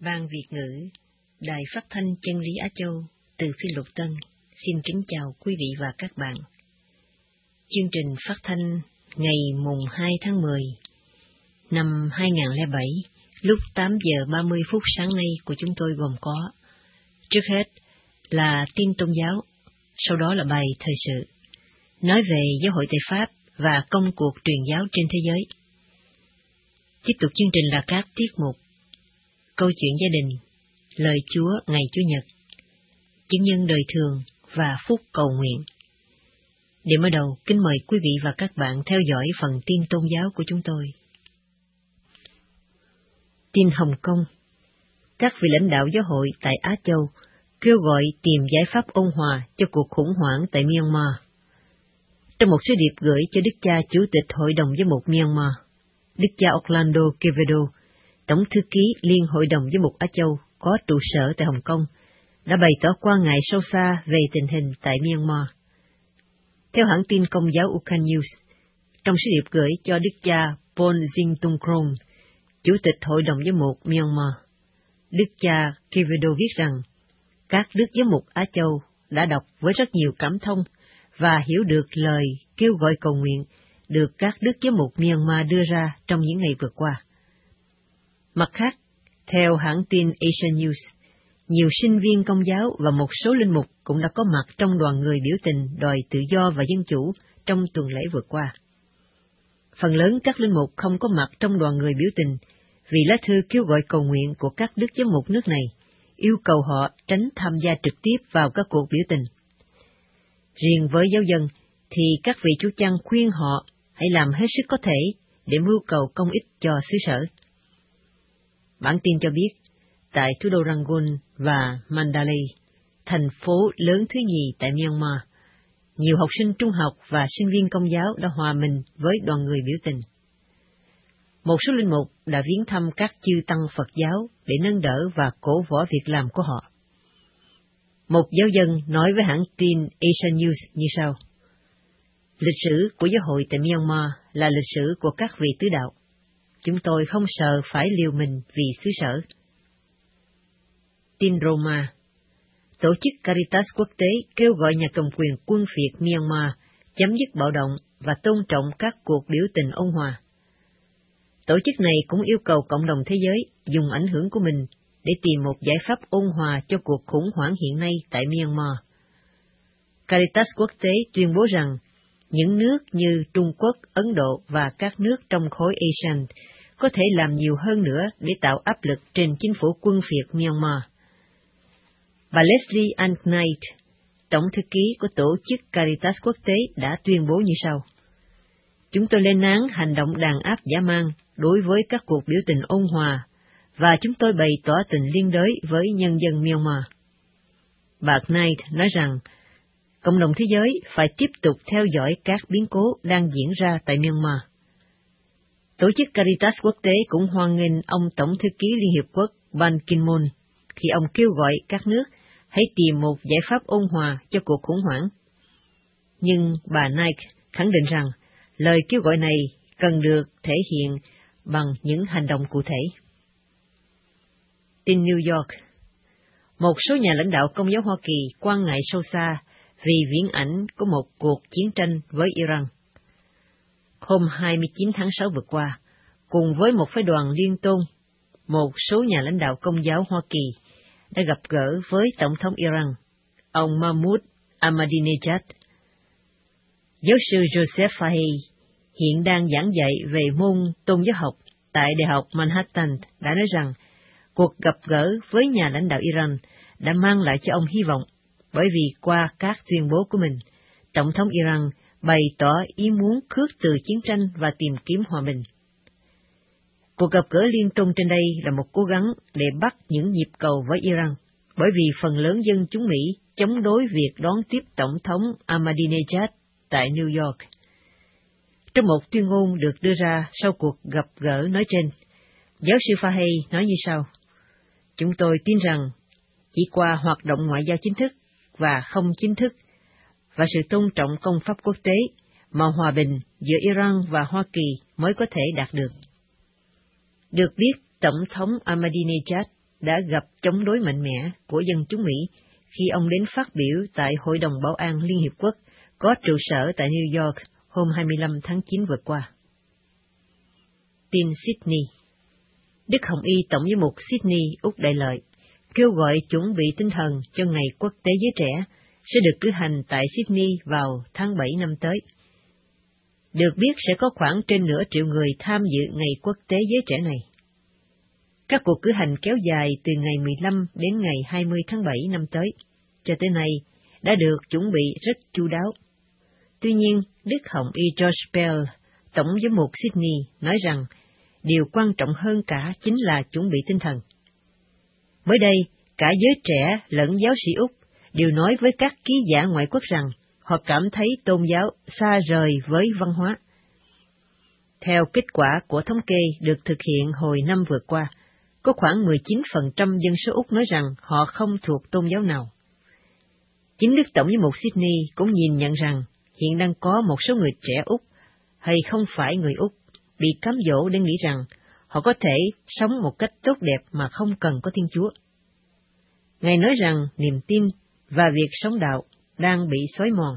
Ban Việt ngữ, Đài Phát thanh Chân lý Á Châu từ Phiên Lục Tân xin kính chào quý vị và các bạn. Chương trình phát thanh ngày mùng 2 tháng 10 năm 2007 lúc 8 giờ 30 phút sáng nay của chúng tôi gồm có: trước hết là tin tôn giáo, sau đó là bài thời sự, nói về giáo hội tại Pháp và công cuộc truyền giáo trên thế giới. Tiếp tục chương trình là các tiết mục: câu chuyện gia đình, lời Chúa ngày Chủ nhật, chứng nhân đời thường và phúc cầu nguyện. Để mở đầu, kính mời quý vị và các bạn theo dõi phần tin tôn giáo của chúng tôi. Tin Hồng Kông. Các vị lãnh đạo giáo hội tại Á Châu kêu gọi tìm giải pháp ôn hòa cho cuộc khủng hoảng tại Myanmar. Trong một sứ điệp gửi cho Đức cha Chủ tịch Hội đồng Giám mục Myanmar, Đức cha Orlando Quevedo, Tổng thư ký Liên Hội đồng Giám mục Á Châu có trụ sở tại Hồng Kông, đã bày tỏ quan ngại sâu xa về tình hình tại Myanmar. Theo hãng tin Công giáo Ukhan News, trong sứ điệp gửi cho Đức cha Paul Jing-tung Krong, Chủ tịch Hội đồng Giám mục Myanmar, Đức cha Quevedo viết rằng các đức giám mục Á Châu đã đọc với rất nhiều cảm thông và hiểu được lời kêu gọi cầu nguyện được các đức giám mục Myanmar đưa ra trong những ngày vừa qua. Mặt khác, theo hãng tin Asian News, nhiều sinh viên Công giáo và một số linh mục cũng đã có mặt trong đoàn người biểu tình đòi tự do và dân chủ trong tuần lễ vừa qua. Phần lớn các linh mục không có mặt trong đoàn người biểu tình vì lá thư kêu gọi cầu nguyện của các đức giám mục nước này yêu cầu họ tránh tham gia trực tiếp vào các cuộc biểu tình. Riêng với giáo dân thì các vị chủ chăn khuyên họ hãy làm hết sức có thể để mưu cầu công ích cho xứ sở. Bản tin cho biết, tại thủ đô Rangoon và Mandalay, thành phố lớn thứ nhì tại Myanmar, nhiều học sinh trung học và sinh viên Công giáo đã hòa mình với đoàn người biểu tình. Một số linh mục đã viếng thăm các chư tăng Phật giáo để nâng đỡ và cổ võ việc làm của họ. Một giáo dân nói với hãng tin Asian News như sau: lịch sử của giáo hội tại Myanmar là lịch sử của các vị tứ đạo. Chúng tôi không sợ phải liều mình vì xứ sở. Tin Roma. Tổ chức Caritas quốc tế kêu gọi nhà cầm quyền quân phiệt Myanmar chấm dứt bạo động và tôn trọng các cuộc biểu tình ôn hòa. Tổ chức này cũng yêu cầu cộng đồng thế giới dùng ảnh hưởng của mình để tìm một giải pháp ôn hòa cho cuộc khủng hoảng hiện nay tại Myanmar. Caritas quốc tế tuyên bố rằng những nước như Trung Quốc, Ấn Độ và các nước trong khối ASEAN có thể làm nhiều hơn nữa để tạo áp lực trên chính phủ quân phiệt Myanmar. Bà Leslie Ann Knight, Tổng thư ký của Tổ chức Caritas quốc tế đã tuyên bố như sau: chúng tôi lên án hành động đàn áp dã man đối với các cuộc biểu tình ôn hòa, và chúng tôi bày tỏ tình liên đới với nhân dân Myanmar. Bà Knight nói rằng cộng đồng thế giới phải tiếp tục theo dõi các biến cố đang diễn ra tại Myanmar. Tổ chức Caritas quốc tế cũng hoan nghênh ông Tổng thư ký Liên Hiệp Quốc Ban Ki-moon khi ông kêu gọi các nước hãy tìm một giải pháp ôn hòa cho cuộc khủng hoảng. Nhưng bà Knight khẳng định rằng lời kêu gọi này cần được thể hiện bằng những hành động cụ thể. Tin New York. Một số nhà lãnh đạo Công giáo Hoa Kỳ quan ngại sâu xa vì viễn ảnh của một cuộc chiến tranh với Iran. Hôm 29 tháng 6 vừa qua, cùng với một phái đoàn liên tôn, một số nhà lãnh đạo Công giáo Hoa Kỳ đã gặp gỡ với Tổng thống Iran, ông Mahmoud Ahmadinejad. Giáo sư Joseph Fahey, hiện đang giảng dạy về môn tôn giáo học tại Đại học Manhattan, đã nói rằng cuộc gặp gỡ với nhà lãnh đạo Iran đã mang lại cho ông hy vọng, bởi vì qua các tuyên bố của mình, Tổng thống Iran bày tỏ ý muốn khước từ chiến tranh và tìm kiếm hòa bình. Cuộc gặp gỡ liên tôn trên đây là một cố gắng để bắt những nhịp cầu với Iran, bởi vì phần lớn dân chúng Mỹ chống đối việc đón tiếp Tổng thống Ahmadinejad tại New York. Trong một tuyên ngôn được đưa ra sau cuộc gặp gỡ nói trên, giáo sư Fahey nói như sau: chúng tôi tin rằng chỉ qua hoạt động ngoại giao chính thức và không chính thức và sự tôn trọng công pháp quốc tế mà hòa bình giữa Iran và Hoa Kỳ mới có thể đạt được. Được biết, Tổng thống Ahmadinejad đã gặp chống đối mạnh mẽ của dân chúng Mỹ khi ông đến phát biểu tại Hội đồng Bảo an Liên Hiệp Quốc có trụ sở tại New York hôm 25 tháng 9 vừa qua. Tin Sydney. Đức Hồng Y Tổng giám mục Sydney, Úc Đại Lợi, kêu gọi chuẩn bị tinh thần cho Ngày Quốc tế Giới Trẻ sẽ được cử hành tại Sydney vào tháng 7 năm tới. Được biết sẽ có khoảng trên nửa triệu người tham dự Ngày Quốc tế Giới Trẻ này. Các cuộc cử hành kéo dài từ ngày 15 đến ngày 20 tháng 7 năm tới, cho tới nay đã được chuẩn bị rất chu đáo. Tuy nhiên, Đức Hồng Y George Pell, Tổng giám mục Sydney, nói rằng điều quan trọng hơn cả chính là chuẩn bị tinh thần. Mới đây, cả giới trẻ lẫn giáo sĩ Úc đều nói với các ký giả ngoại quốc rằng họ cảm thấy tôn giáo xa rời với văn hóa. Theo kết quả của thống kê được thực hiện hồi năm vừa qua, có khoảng 19% dân số Úc nói rằng họ không thuộc tôn giáo nào. Chính Đức Tổng giám mục Sydney cũng nhìn nhận rằng hiện đang có một số người trẻ Úc, hay không phải người Úc, bị cám dỗ để nghĩ rằng họ có thể sống một cách tốt đẹp mà không cần có Thiên Chúa. Ngài nói rằng niềm tin và việc sống đạo đang bị xói mòn.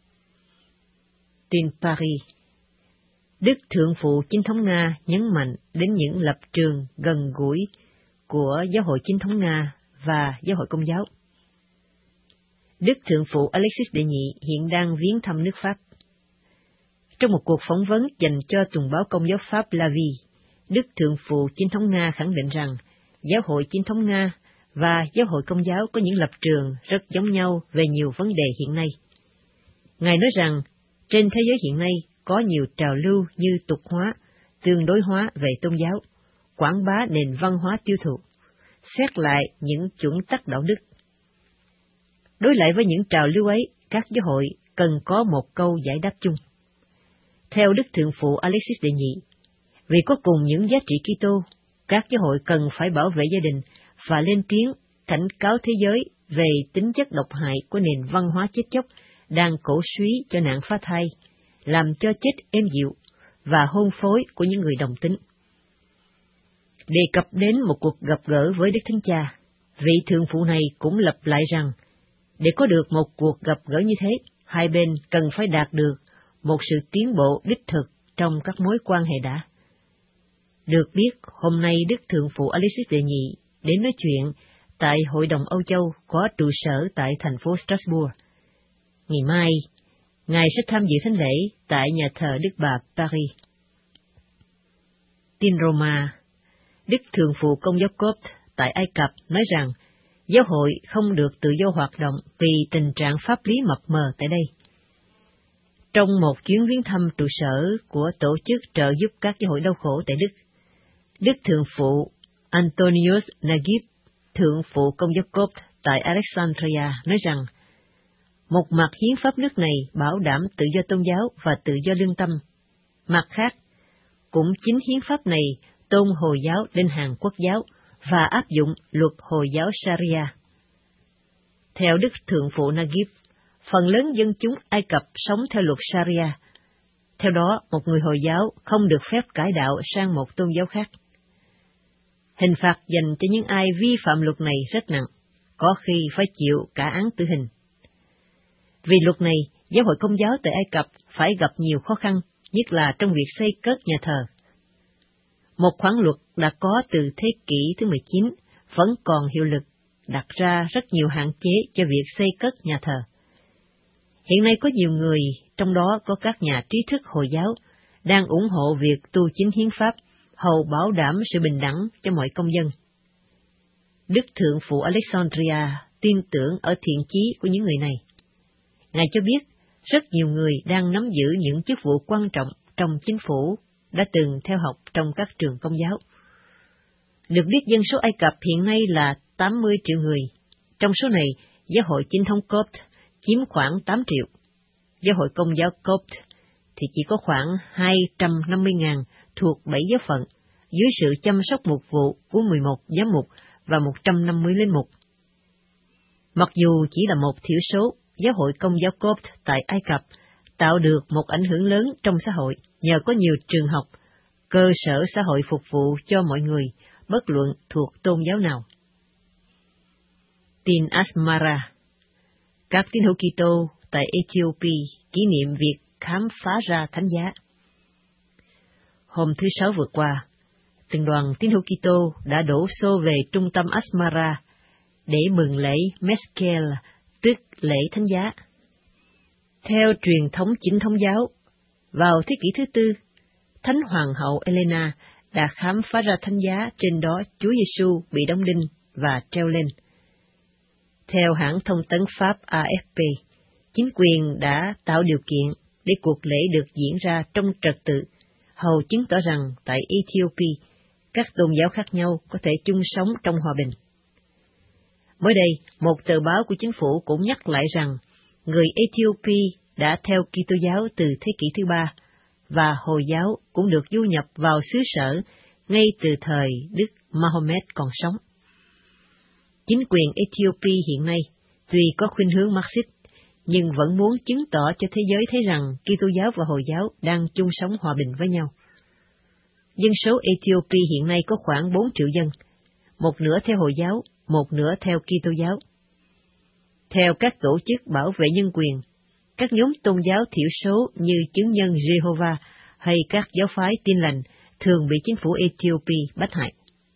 Tin Paris. Đức Thượng phụ Chính thống Nga nhấn mạnh đến những lập trường gần gũi của Giáo hội Chính thống Nga và Giáo hội Công giáo. Đức Thượng phụ Alexis Đệ Nhị hiện đang viếng thăm nước Pháp. Trong một cuộc phỏng vấn dành cho tuần báo Công giáo Pháp La Vie, Đức Thượng phụ Chính thống Nga khẳng định rằng Giáo hội Chính thống Nga và Giáo hội Công giáo có những lập trường rất giống nhau về nhiều vấn đề hiện nay. Ngài nói rằng trên thế giới hiện nay có nhiều trào lưu như tục hóa, tương đối hóa về tôn giáo, quảng bá nền văn hóa tiêu thụ, xét lại những chuẩn tắc đạo đức. Đối lại với những trào lưu ấy, các giáo hội cần có một câu giải đáp chung. Theo Đức Thượng phụ Alexis Đệ Nhị, vì có cùng những giá trị Kitô, các giáo hội cần phải bảo vệ gia đình và lên tiếng cảnh cáo thế giới về tính chất độc hại của nền văn hóa chết chóc đang cổ suý cho nạn phá thai, làm cho chết êm dịu và hôn phối của những người đồng tính. Đề cập đến một cuộc gặp gỡ với Đức Thánh Cha, vị thượng phụ này cũng lặp lại rằng, để có được một cuộc gặp gỡ như thế, hai bên cần phải đạt được một sự tiến bộ đích thực trong các mối quan hệ đã. Được biết, hôm nay Đức Thượng phụ Alexis Đệ Nhị đến nói chuyện tại Hội đồng Âu Châu có trụ sở tại thành phố Strasbourg. Ngày mai, Ngài sẽ tham dự thánh lễ tại nhà thờ Đức Bà Paris. Tin Roma. Đức Thượng phụ Công giáo Copte tại Ai Cập nói rằng giáo hội không được tự do hoạt động vì tình trạng pháp lý mập mờ tại đây. Trong một chuyến viếng thăm trụ sở của tổ chức trợ giúp các giáo hội đau khổ tại Đức, Đức Thượng phụ Antonius Nagib, Thượng phụ Công giáo Copte tại Alexandria nói rằng, một mặt hiến pháp nước này bảo đảm tự do tôn giáo và tự do lương tâm, mặt khác, cũng chính hiến pháp này tôn Hồi giáo lên hàng quốc giáo và áp dụng luật Hồi giáo Sharia. Theo Đức Thượng phụ Nagib, phần lớn dân chúng Ai Cập sống theo luật Sharia. Theo đó, một người Hồi giáo không được phép cải đạo sang một tôn giáo khác. Hình phạt dành cho những ai vi phạm luật này rất nặng, có khi phải chịu cả án tử hình. Vì luật này, giáo hội Công giáo tại Ai Cập phải gặp nhiều khó khăn, nhất là trong việc xây cất nhà thờ. Một khoản luật đã có từ thế kỷ thứ 19 vẫn còn hiệu lực, đặt ra rất nhiều hạn chế cho việc xây cất nhà thờ. Hiện nay có nhiều người, trong đó có các nhà trí thức Hồi giáo, đang ủng hộ việc tu chính hiến pháp, hầu bảo đảm sự bình đẳng cho mọi công dân. Đức Thượng phụ Alexandria tin tưởng ở thiện chí của những người này. Ngài cho biết, rất nhiều người đang nắm giữ những chức vụ quan trọng trong chính phủ, đã từng theo học trong các trường công giáo. Được biết dân số Ai Cập hiện nay là 80 triệu người. Trong số này, giáo hội Chính thống Copte chiếm khoảng 8 triệu. Giáo hội Công giáo Copte thì chỉ có khoảng 250.000 thuộc 7 giáo phận, dưới sự chăm sóc mục vụ của 11 giám mục và 150 linh mục. Mặc dù chỉ là một thiểu số, giáo hội Công giáo Copte tại Ai Cập tạo được một ảnh hưởng lớn trong xã hội nhờ có nhiều trường học, cơ sở xã hội phục vụ cho mọi người, bất luận thuộc tôn giáo nào. Tin Asmara. Các tín hữu Kitô tại Ethiopia kỷ niệm việc khám phá ra thánh giá. Hôm thứ Sáu vừa qua, từng đoàn tín hữu Kitô đã đổ xô về trung tâm Asmara để mừng lễ Meskel, tức lễ thánh giá. Theo truyền thống chính thống giáo, vào thế kỷ thứ tư, Thánh Hoàng hậu Elena đã khám phá ra thánh giá trên đó Chúa Giêsu bị đóng đinh và treo lên. Theo hãng thông tấn Pháp AFP, chính quyền đã tạo điều kiện để cuộc lễ được diễn ra trong trật tự, hầu chứng tỏ rằng tại Ethiopia, các tôn giáo khác nhau có thể chung sống trong hòa bình. Mới đây, một tờ báo của chính phủ cũng nhắc lại rằng người Ethiopia đã theo Kitô giáo từ thế kỷ thứ ba, và Hồi giáo cũng được du nhập vào xứ sở ngay từ thời Đức Mahomet còn sống. Chính quyền Ethiopia hiện nay tuy có khuynh hướng Marxist, nhưng vẫn muốn chứng tỏ cho thế giới thấy rằng Kitô giáo và Hồi giáo đang chung sống hòa bình với nhau. Dân số Ethiopia hiện nay có khoảng 4 triệu dân, một nửa theo Hồi giáo, một nửa theo Kitô giáo. Theo các tổ chức bảo vệ nhân quyền, các nhóm tôn giáo thiểu số như chứng nhân Jehovah hay các giáo phái Tin lành thường bị chính phủ Ethiopia bắt hại.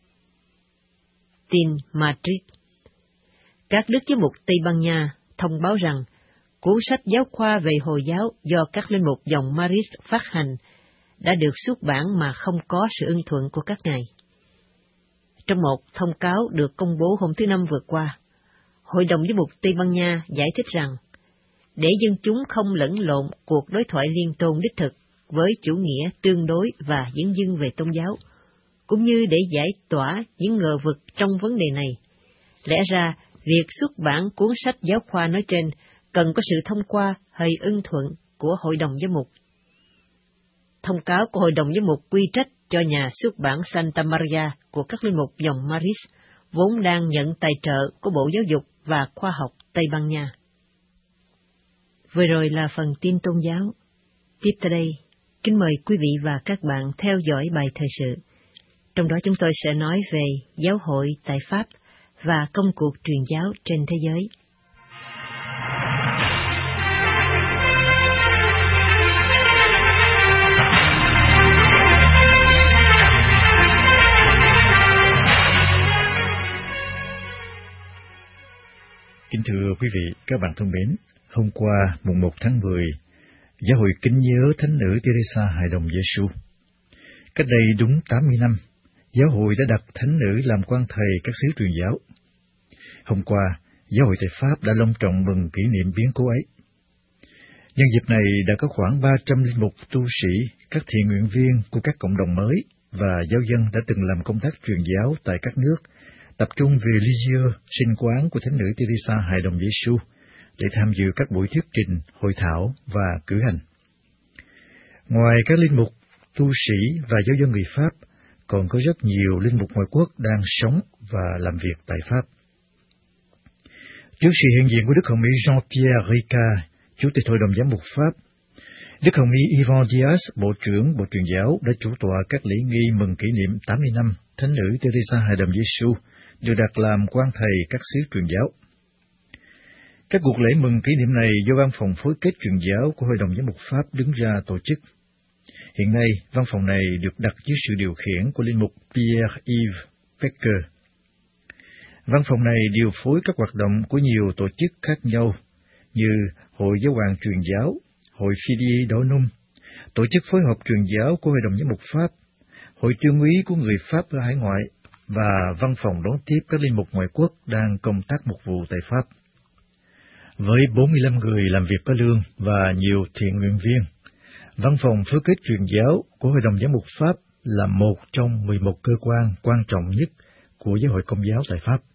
Tin Madrid. Các đức giám mục Tây Ban Nha thông báo rằng cuốn sách giáo khoa về Hồi giáo do các linh mục dòng Maris phát hành đã được xuất bản mà không có sự ưng thuận của các ngài. Trong một thông cáo được công bố hôm thứ Năm vừa qua, Hội đồng giám mục Tây Ban Nha giải thích rằng, để dân chúng không lẫn lộn cuộc đối thoại liên tôn đích thực với chủ nghĩa tương đối và dấn dưng về tôn giáo, cũng như để giải tỏa những ngờ vực trong vấn đề này, lẽ ra việc xuất bản cuốn sách giáo khoa nói trên cần có sự thông qua hay ưng thuận của Hội đồng giám mục. Thông cáo của Hội đồng giám mục quy trách cho nhà xuất bản Santa Maria của các linh mục dòng Maris, vốn đang nhận tài trợ của Bộ Giáo dục và Khoa học Tây Ban Nha. Vừa rồi là phần tin tôn giáo. Tiếp tới đây, kính mời quý vị và các bạn theo dõi bài thời sự. Trong đó chúng tôi sẽ nói về giáo hội tại Pháp và công cuộc truyền giáo trên thế giới. Kính thưa quý vị, các bạn thân mến, hôm qua, mùng 1 tháng 10, Giáo hội kính nhớ Thánh nữ Teresa Hài Đồng Giêsu. Cách đây đúng 80 năm, Giáo hội đã đặt Thánh nữ làm quan thầy các xứ truyền giáo. Hôm qua, Giáo hội tại Pháp đã long trọng mừng kỷ niệm biến cố ấy. Nhân dịp này đã có khoảng 300 linh mục, tu sĩ, các thiện nguyện viên của các cộng đồng mới và giáo dân đã từng làm công tác truyền giáo tại các nước, tập trung về Lisieux, sinh quán của Thánh nữ Teresa Hài Đồng Giêsu, để tham dự các buổi thuyết trình, hội thảo và cử hành. Ngoài các linh mục, tu sĩ và giáo dân người Pháp, còn có rất nhiều linh mục ngoại quốc đang sống và làm việc tại Pháp. Trước sự hiện diện của Đức Hồng Y Jean-Pierre Ricard, Chủ tịch Hội đồng Giám mục Pháp, Đức Hồng Y Ivan Diaz, Bộ trưởng Bộ Truyền giáo, đã chủ tọa các lễ nghi mừng kỷ niệm 80 năm Thánh nữ Teresa Hài Đồng Giêsu được đặt làm quan thầy các xứ truyền giáo. Các cuộc lễ mừng kỷ niệm này do Văn phòng phối kết truyền giáo của Hội đồng Giám mục Pháp đứng ra tổ chức. Hiện nay, văn phòng này được đặt dưới sự điều khiển của linh mục Pierre-Yves Becker. Văn phòng này điều phối các hoạt động của nhiều tổ chức khác nhau, như Hội Giáo hoàng Truyền giáo, Hội Fidei Donum, Tổ chức phối hợp truyền giáo của Hội đồng Giám mục Pháp, Hội Tuyên úy của người Pháp ở hải ngoại, và văn phòng đón tiếp các linh mục ngoại quốc đang công tác mục vụ tại Pháp. Với 45 người làm việc có lương và nhiều thiện nguyện viên, văn phòng phối kết truyền giáo của Hội đồng Giám mục Pháp là một trong 11 cơ quan quan trọng nhất của Giáo hội Công giáo tại Pháp.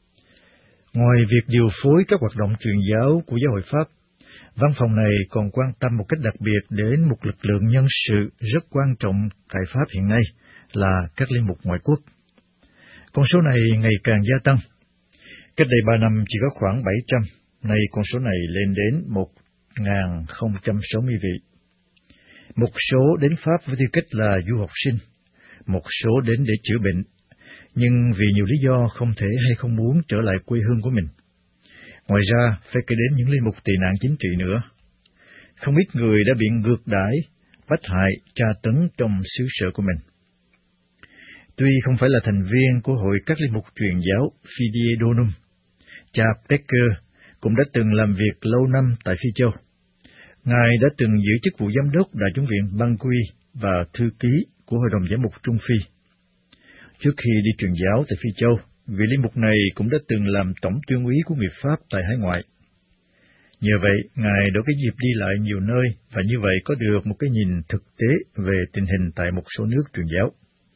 Ngoài việc điều phối các hoạt động truyền giáo của Giáo hội Pháp, văn phòng này còn quan tâm một cách đặc biệt đến một lực lượng nhân sự rất quan trọng tại Pháp hiện nay là các linh mục ngoại quốc. Con số này ngày càng gia tăng. Cách đây 3 năm chỉ có khoảng 700, nay con số này lên đến 1.060 vị. Một số đến Pháp với tư cách là du học sinh, một số đến để chữa bệnh, nhưng vì nhiều lý do không thể hay không muốn trở lại quê hương của mình. Ngoài ra, phải kể đến những linh mục tị nạn chính trị nữa. Không ít người đã bị ngược đãi, bách hại, tra tấn trong xứ sở của mình. Tuy không phải là thành viên của hội các linh mục truyền giáo Fidei Donum, cha Becker cũng đã từng làm việc lâu năm tại Phi Châu. Ngài đã từng giữ chức vụ giám đốc Đại chủng viện Bangui và thư ký của Hội đồng Giám mục Trung Phi. Trước khi đi truyền giáo tại Phi Châu, vị linh mục này cũng đã từng làm tổng tuyên úy của người Pháp tại hải ngoại. Nhờ vậy, Ngài đã có dịp đi lại nhiều nơi và như vậy có được một cái nhìn thực tế về tình hình tại một số nước truyền giáo.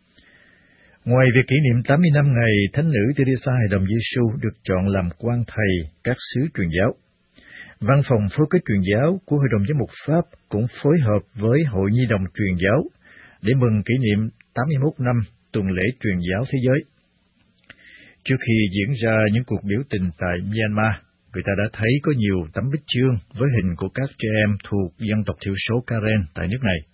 Ngoài việc kỷ niệm 80 năm ngày Thánh nữ Teresa Hài đồng Giêsu được chọn làm quan thầy các xứ truyền giáo, Văn phòng phối kết truyền giáo của Hội đồng Giám mục Pháp cũng phối hợp với Hội Nhi đồng truyền giáo để mừng kỷ niệm 81 năm tuần lễ truyền giáo thế giới. Trước khi diễn ra những cuộc biểu tình tại Myanmar, người ta đã thấy có nhiều tấm bích chương với hình của các trẻ em thuộc dân tộc thiểu số Karen tại nước này.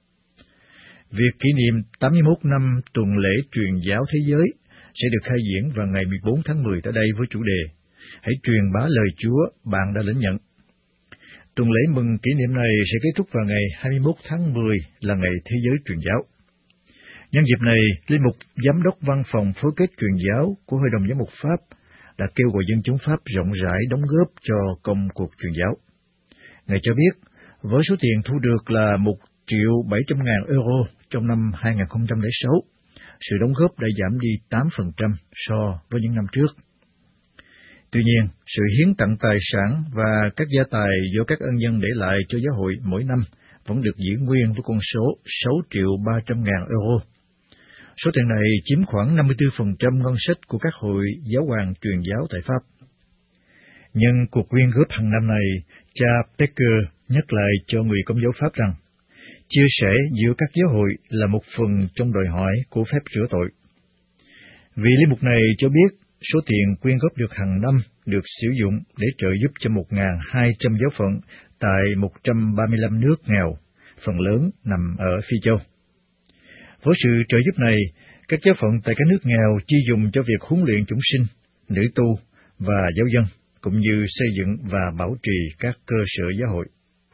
Việc kỷ niệm 81 năm tuần lễ truyền giáo thế giới sẽ được khai diễn vào ngày 14 tháng 10 tại đây với chủ đề Hãy truyền bá lời Chúa bạn đã lãnh nhận. Tuần lễ mừng kỷ niệm này sẽ kết thúc vào ngày 21 tháng 10 là ngày Thế giới truyền giáo. Nhân dịp này, Linh mục Giám đốc Văn phòng phối kết truyền giáo của Hội đồng Giám mục Pháp đã kêu gọi dân chúng Pháp rộng rãi đóng góp cho công cuộc truyền giáo. Ngài cho biết, với số tiền thu được là 1.700.000 euro trong năm 2006, sự đóng góp đã giảm đi 8% so với những năm trước. Tuy nhiên, sự hiến tặng tài sản và các gia tài do các ân nhân để lại cho giáo hội mỗi năm vẫn được giữ nguyên với con số 6.300.000 euro. Số tiền này chiếm khoảng 54% ngân sách của các hội giáo hoàng truyền giáo tại Pháp. Nhân cuộc quyên góp hàng năm này, cha Becker nhắc lại cho người Công giáo Pháp rằng, chia sẻ giữa các giáo hội là một phần trong đòi hỏi của phép rửa tội. Vị linh mục này cho biết, số tiền quyên góp được hàng năm được sử dụng để trợ giúp cho 1.200 giáo phận tại 135 nước nghèo, phần lớn nằm ở Phi Châu. Với sự trợ giúp này, các giáo phận tại các nước nghèo chi dùng cho việc huấn luyện chúng sinh, nữ tu và giáo dân, cũng như xây dựng và bảo trì các cơ sở giáo hội.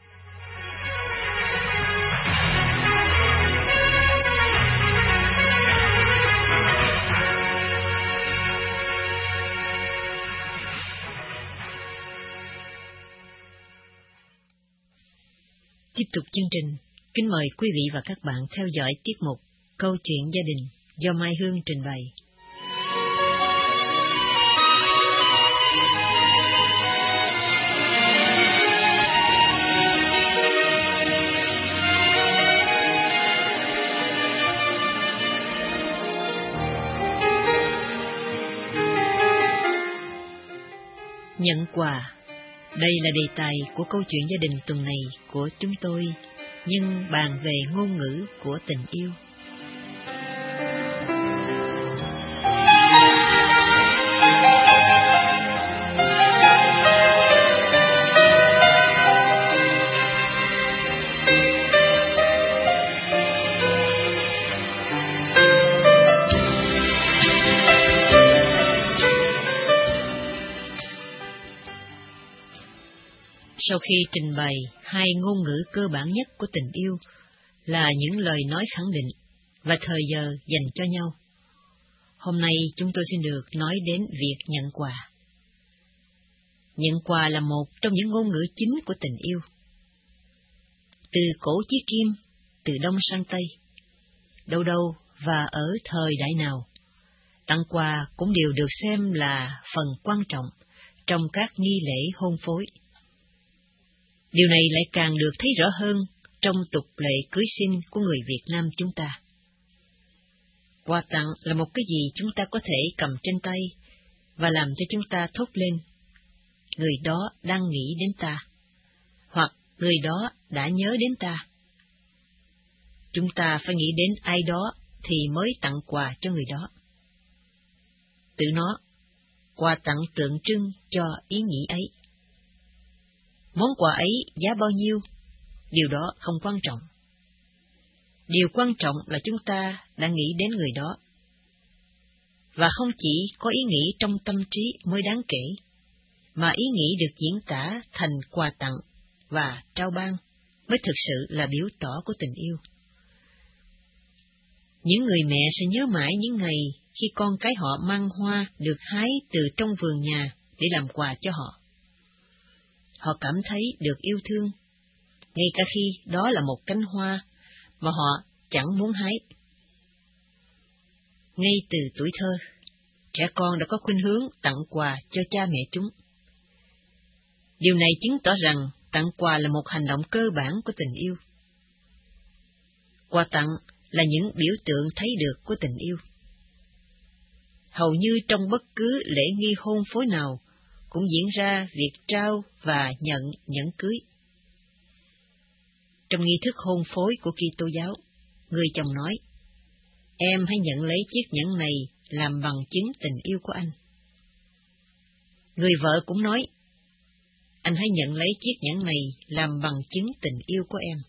Tiếp tục chương trình, kính mời quý vị và các bạn theo dõi tiết mục Câu chuyện gia đình do Mai Hương trình bày. Nhận quà. Đây là đề tài của câu chuyện gia đình tuần này của chúng tôi, nhưng bàn về ngôn ngữ của tình yêu. Sau khi trình bày hai ngôn ngữ cơ bản nhất của tình yêu là những lời nói khẳng định và thời giờ dành cho nhau, hôm nay chúng tôi xin được nói đến việc nhận quà. Nhận quà là một trong những ngôn ngữ chính của tình yêu. Từ cổ chí kim, từ Đông sang Tây, đâu đâu và ở thời đại nào, tặng quà cũng đều được xem là phần quan trọng trong các nghi lễ hôn phối. Điều này lại càng được thấy rõ hơn trong tục lệ cưới xin của người Việt Nam chúng ta. Quà tặng là một cái gì chúng ta có thể cầm trên tay và làm cho chúng ta thốt lên, người đó đang nghĩ đến ta, hoặc người đó đã nhớ đến ta. Chúng ta phải nghĩ đến ai đó thì mới tặng quà cho người đó. Tự nó, quà tặng tượng trưng cho ý nghĩ ấy. Món quà ấy giá bao nhiêu, điều đó không quan trọng. Điều quan trọng là chúng ta đã nghĩ đến người đó. Và không chỉ có ý nghĩ trong tâm trí mới đáng kể, mà ý nghĩ được diễn tả thành quà tặng và trao ban mới thực sự là biểu tỏ của tình yêu. Những người mẹ sẽ nhớ mãi những ngày khi con cái họ mang hoa được hái từ trong vườn nhà để làm quà cho họ. Họ cảm thấy được yêu thương, ngay cả khi đó là một cánh hoa mà họ chẳng muốn hái. Ngay từ tuổi thơ, trẻ con đã có khuynh hướng tặng quà cho cha mẹ chúng. Điều này chứng tỏ rằng tặng quà là một hành động cơ bản của tình yêu. Quà tặng là những biểu tượng thấy được của tình yêu. Hầu như trong bất cứ lễ nghi hôn phối nào cũng diễn ra việc trao và nhận nhẫn cưới. Trong nghi thức hôn phối của Kitô giáo, người chồng nói: "Em hãy nhận lấy chiếc nhẫn này làm bằng chứng tình yêu của anh." Người vợ cũng nói: "Anh hãy nhận lấy chiếc nhẫn này làm bằng chứng tình yêu của em."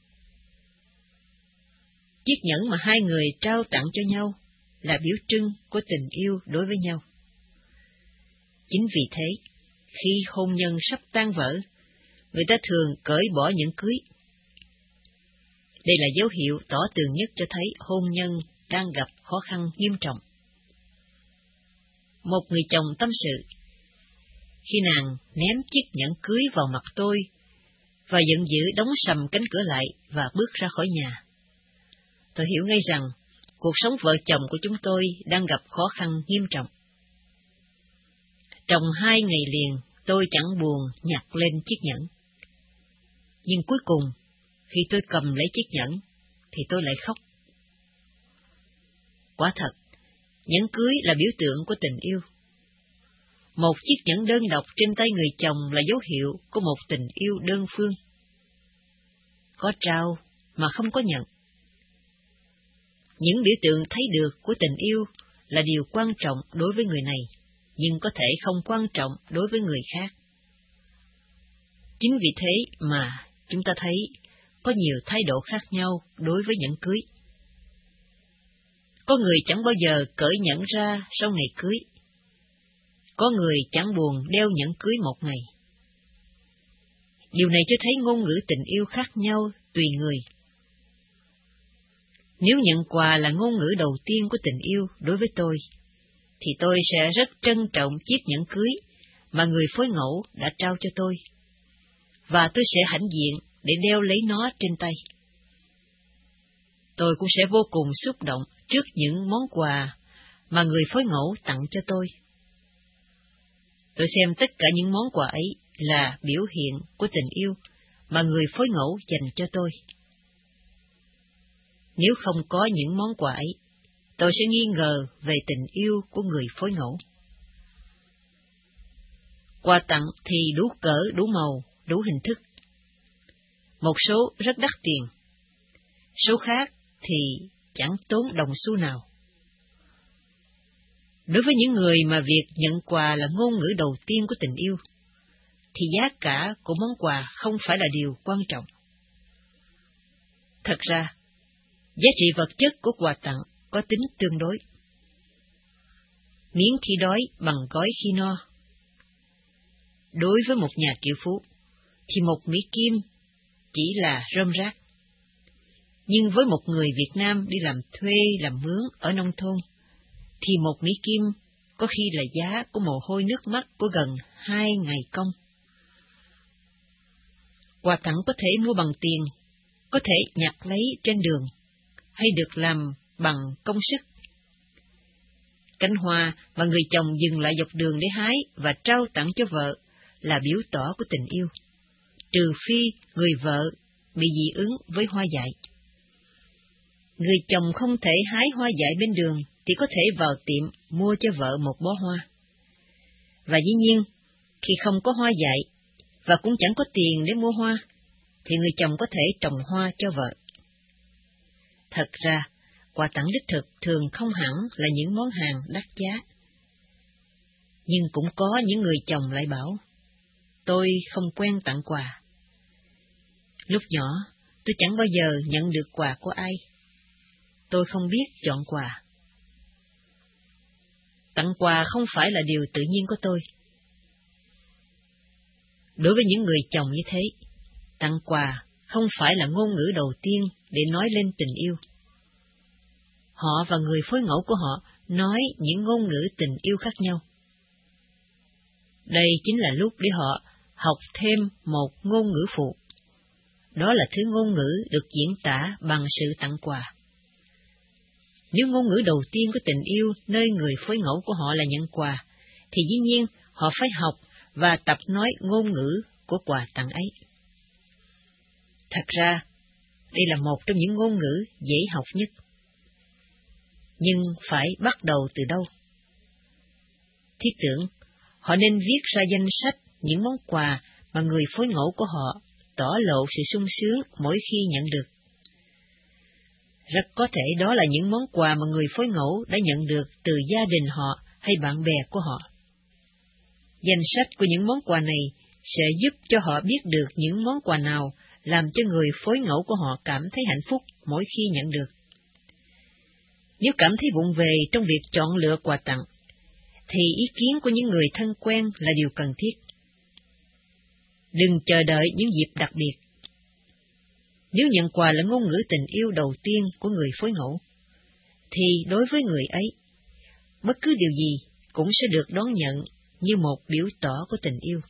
Chiếc nhẫn mà hai người trao tặng cho nhau là biểu trưng của tình yêu đối với nhau. Chính vì thế, khi hôn nhân sắp tan vỡ, người ta thường cởi bỏ nhẫn cưới. Đây là dấu hiệu tỏ tường nhất cho thấy hôn nhân đang gặp khó khăn nghiêm trọng. Một người chồng tâm sự: "Khi nàng ném chiếc nhẫn cưới vào mặt tôi và giận dữ đóng sầm cánh cửa lại và bước ra khỏi nhà, tôi hiểu ngay rằng cuộc sống vợ chồng của chúng tôi đang gặp khó khăn nghiêm trọng. Trong 2 ngày liền, tôi chẳng buồn nhặt lên chiếc nhẫn. Nhưng cuối cùng, khi tôi cầm lấy chiếc nhẫn, thì tôi lại khóc." Quả thật, nhẫn cưới là biểu tượng của tình yêu. Một chiếc nhẫn đơn độc trên tay người chồng là dấu hiệu của một tình yêu đơn phương. Có trao mà không có nhận. Những biểu tượng thấy được của tình yêu là điều quan trọng đối với người này, nhưng có thể không quan trọng đối với người khác. Chính vì thế mà chúng ta thấy có nhiều thái độ khác nhau đối với nhẫn cưới. Có người chẳng bao giờ cởi nhẫn ra sau ngày cưới. Có người chẳng buồn đeo nhẫn cưới một ngày. Điều này cho thấy ngôn ngữ tình yêu khác nhau tùy người. Nếu nhận quà là ngôn ngữ đầu tiên của tình yêu đối với tôi, thì tôi sẽ rất trân trọng chiếc nhẫn cưới mà người phối ngẫu đã trao cho tôi, và tôi sẽ hãnh diện để đeo lấy nó trên tay. Tôi cũng sẽ vô cùng xúc động trước những món quà mà người phối ngẫu tặng cho tôi. Tôi xem tất cả những món quà ấy là biểu hiện của tình yêu mà người phối ngẫu dành cho tôi. Nếu không có những món quà ấy, tôi sẽ nghi ngờ về tình yêu của người phối ngẫu. Quà tặng thì đủ cỡ, đủ màu, đủ hình thức. Một số rất đắt tiền, số khác thì chẳng tốn đồng xu nào. Đối với những người mà việc nhận quà là ngôn ngữ đầu tiên của tình yêu, thì giá cả của món quà không phải là điều quan trọng. Thật ra, giá trị vật chất của quà tặng có tính tương đối. Miếng khi đói bằng gói khi no. Đối với một nhà triệu phú, thì một Mỹ Kim chỉ là rơm rác. Nhưng với một người Việt Nam đi làm thuê, làm mướn ở nông thôn, thì một Mỹ Kim có khi là giá của mồ hôi nước mắt của gần 2 ngày công. Quà tặng có thể mua bằng tiền, có thể nhặt lấy trên đường, hay được làm bằng công sức. Cánh hoa mà người chồng dừng lại dọc đường để hái và trao tặng cho vợ là biểu tỏ của tình yêu, trừ phi người vợ bị dị ứng với hoa dại. Người chồng không thể hái hoa dại bên đường thì có thể vào tiệm mua cho vợ một bó hoa. Và dĩ nhiên, khi không có hoa dại và cũng chẳng có tiền để mua hoa, thì người chồng có thể trồng hoa cho vợ. Thật ra, quà tặng đích thực thường không hẳn là những món hàng đắt giá. Nhưng cũng có những người chồng lại bảo, tôi không quen tặng quà. Lúc nhỏ, tôi chẳng bao giờ nhận được quà của ai. Tôi không biết chọn quà. Tặng quà không phải là điều tự nhiên của tôi. Đối với những người chồng như thế, tặng quà không phải là ngôn ngữ đầu tiên để nói lên tình yêu. Họ và người phối ngẫu của họ nói những ngôn ngữ tình yêu khác nhau. Đây chính là lúc để họ học thêm một ngôn ngữ phụ. Đó là thứ ngôn ngữ được diễn tả bằng sự tặng quà. Nếu ngôn ngữ đầu tiên của tình yêu nơi người phối ngẫu của họ là nhận quà, thì dĩ nhiên họ phải học và tập nói ngôn ngữ của quà tặng ấy. Thật ra, đây là một trong những ngôn ngữ dễ học nhất. Nhưng phải bắt đầu từ đâu? Thiết tưởng, họ nên viết ra danh sách những món quà mà người phối ngẫu của họ tỏ lộ sự sung sướng mỗi khi nhận được. Rất có thể đó là những món quà mà người phối ngẫu đã nhận được từ gia đình họ hay bạn bè của họ. Danh sách của những món quà này sẽ giúp cho họ biết được những món quà nào làm cho người phối ngẫu của họ cảm thấy hạnh phúc mỗi khi nhận được. Nếu cảm thấy vụng về trong việc chọn lựa quà tặng, thì ý kiến của những người thân quen là điều cần thiết. Đừng chờ đợi những dịp đặc biệt. Nếu nhận quà là ngôn ngữ tình yêu đầu tiên của người phối ngẫu, thì đối với người ấy, bất cứ điều gì cũng sẽ được đón nhận như một biểu tỏ của tình yêu.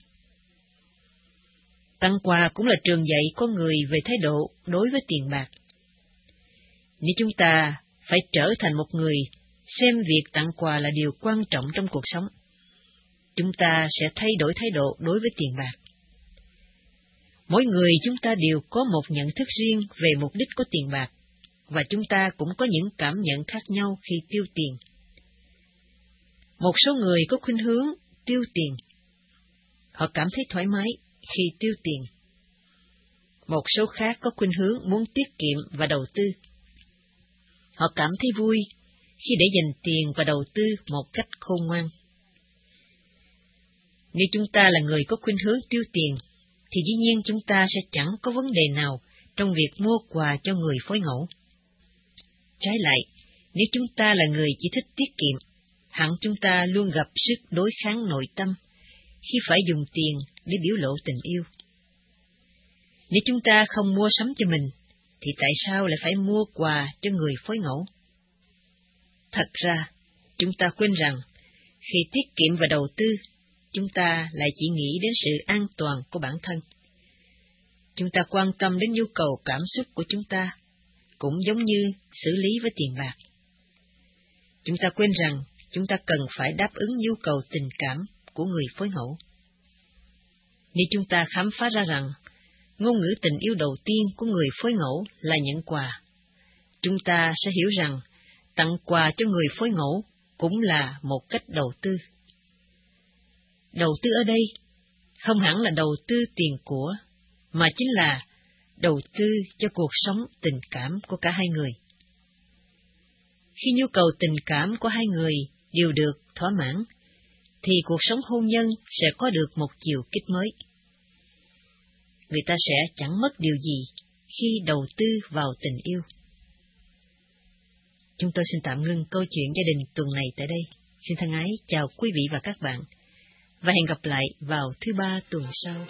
Tặng quà cũng là trường dạy con người về thái độ đối với tiền bạc. Nếu chúng ta phải trở thành một người xem việc tặng quà là điều quan trọng trong cuộc sống, chúng ta sẽ thay đổi thái độ đối với tiền bạc. Mỗi người chúng ta đều có một nhận thức riêng về mục đích của tiền bạc, và chúng ta cũng có những cảm nhận khác nhau khi tiêu tiền. Một số người có khuynh hướng tiêu tiền. Họ cảm thấy thoải mái khi tiêu tiền. Một số khác có khuynh hướng muốn tiết kiệm và đầu tư. Họ cảm thấy vui khi để dành tiền và đầu tư một cách khôn ngoan. Nếu chúng ta là người có khuynh hướng tiêu tiền, thì dĩ nhiên chúng ta sẽ chẳng có vấn đề nào trong việc mua quà cho người phối ngẫu. Trái lại, nếu chúng ta là người chỉ thích tiết kiệm, hẳn chúng ta luôn gặp sức đối kháng nội tâm khi phải dùng tiền để biểu lộ tình yêu. Nếu chúng ta không mua sắm cho mình, thì tại sao lại phải mua quà cho người phối ngẫu? Thật ra, chúng ta quên rằng, khi tiết kiệm và đầu tư, chúng ta lại chỉ nghĩ đến sự an toàn của bản thân. Chúng ta quan tâm đến nhu cầu cảm xúc của chúng ta, cũng giống như xử lý với tiền bạc. Chúng ta quên rằng chúng ta cần phải đáp ứng nhu cầu tình cảm của người phối ngẫu. Nếu chúng ta khám phá ra rằng ngôn ngữ tình yêu đầu tiên của người phối ngẫu là nhận quà, chúng ta sẽ hiểu rằng tặng quà cho người phối ngẫu cũng là một cách đầu tư. Đầu tư ở đây không hẳn là đầu tư tiền của, mà chính là đầu tư cho cuộc sống tình cảm của cả hai người. Khi nhu cầu tình cảm của hai người đều được thỏa mãn, thì cuộc sống hôn nhân sẽ có được một chiều kích mới. Người ta sẽ chẳng mất điều gì khi đầu tư vào tình yêu. Chúng tôi xin tạm ngưng câu chuyện gia đình tuần này tại đây. Xin thân ái chào quý vị và các bạn, và hẹn gặp lại vào thứ Ba tuần sau.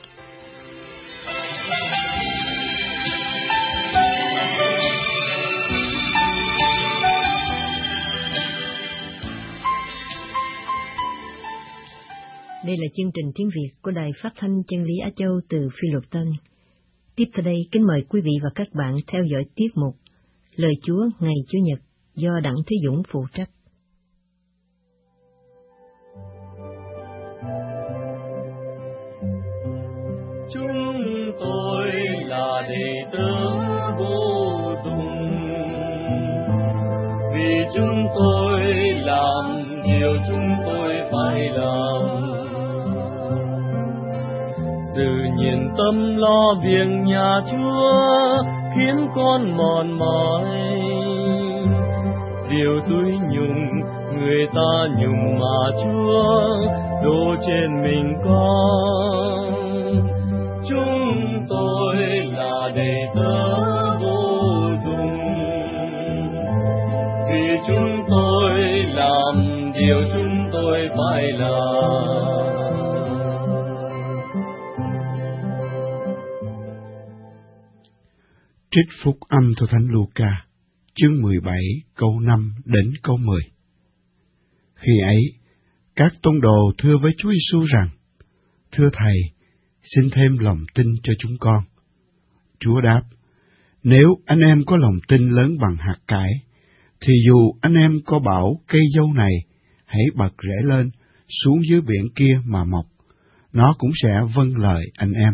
Đây là chương trình tiếng Việt của Đài Phát thanh Chân lý Á Châu từ Phi Luật Tân. Tiếp theo đây, kính mời quý vị và các bạn theo dõi tiết mục Lời Chúa ngày Chủ nhật do Đặng Thế Dũng phụ trách. Chúng tôi là đệ tử vô dụng, vì chúng tôi làm điều chúng tôi phải làm. Sự nhiệt tâm lo việc nhà Chúa khiến con mòn mỏi. Điều tủi nhục người ta nhục mà Chúa đổ trên mình con. Chúng tôi là đệ tử vô dụng, vì chúng tôi làm điều chúng tôi phải làm. Trích phúc âm theo Thánh Luca, chương 17, câu 5 đến câu 10. Khi ấy, các tông đồ thưa với Chúa Giêsu rằng: Thưa Thầy, xin thêm lòng tin cho chúng con. Chúa đáp: Nếu anh em có lòng tin lớn bằng hạt cải, thì dù anh em có bảo cây dâu này hãy bật rễ lên xuống dưới biển kia mà mọc, nó cũng sẽ vâng lời anh em.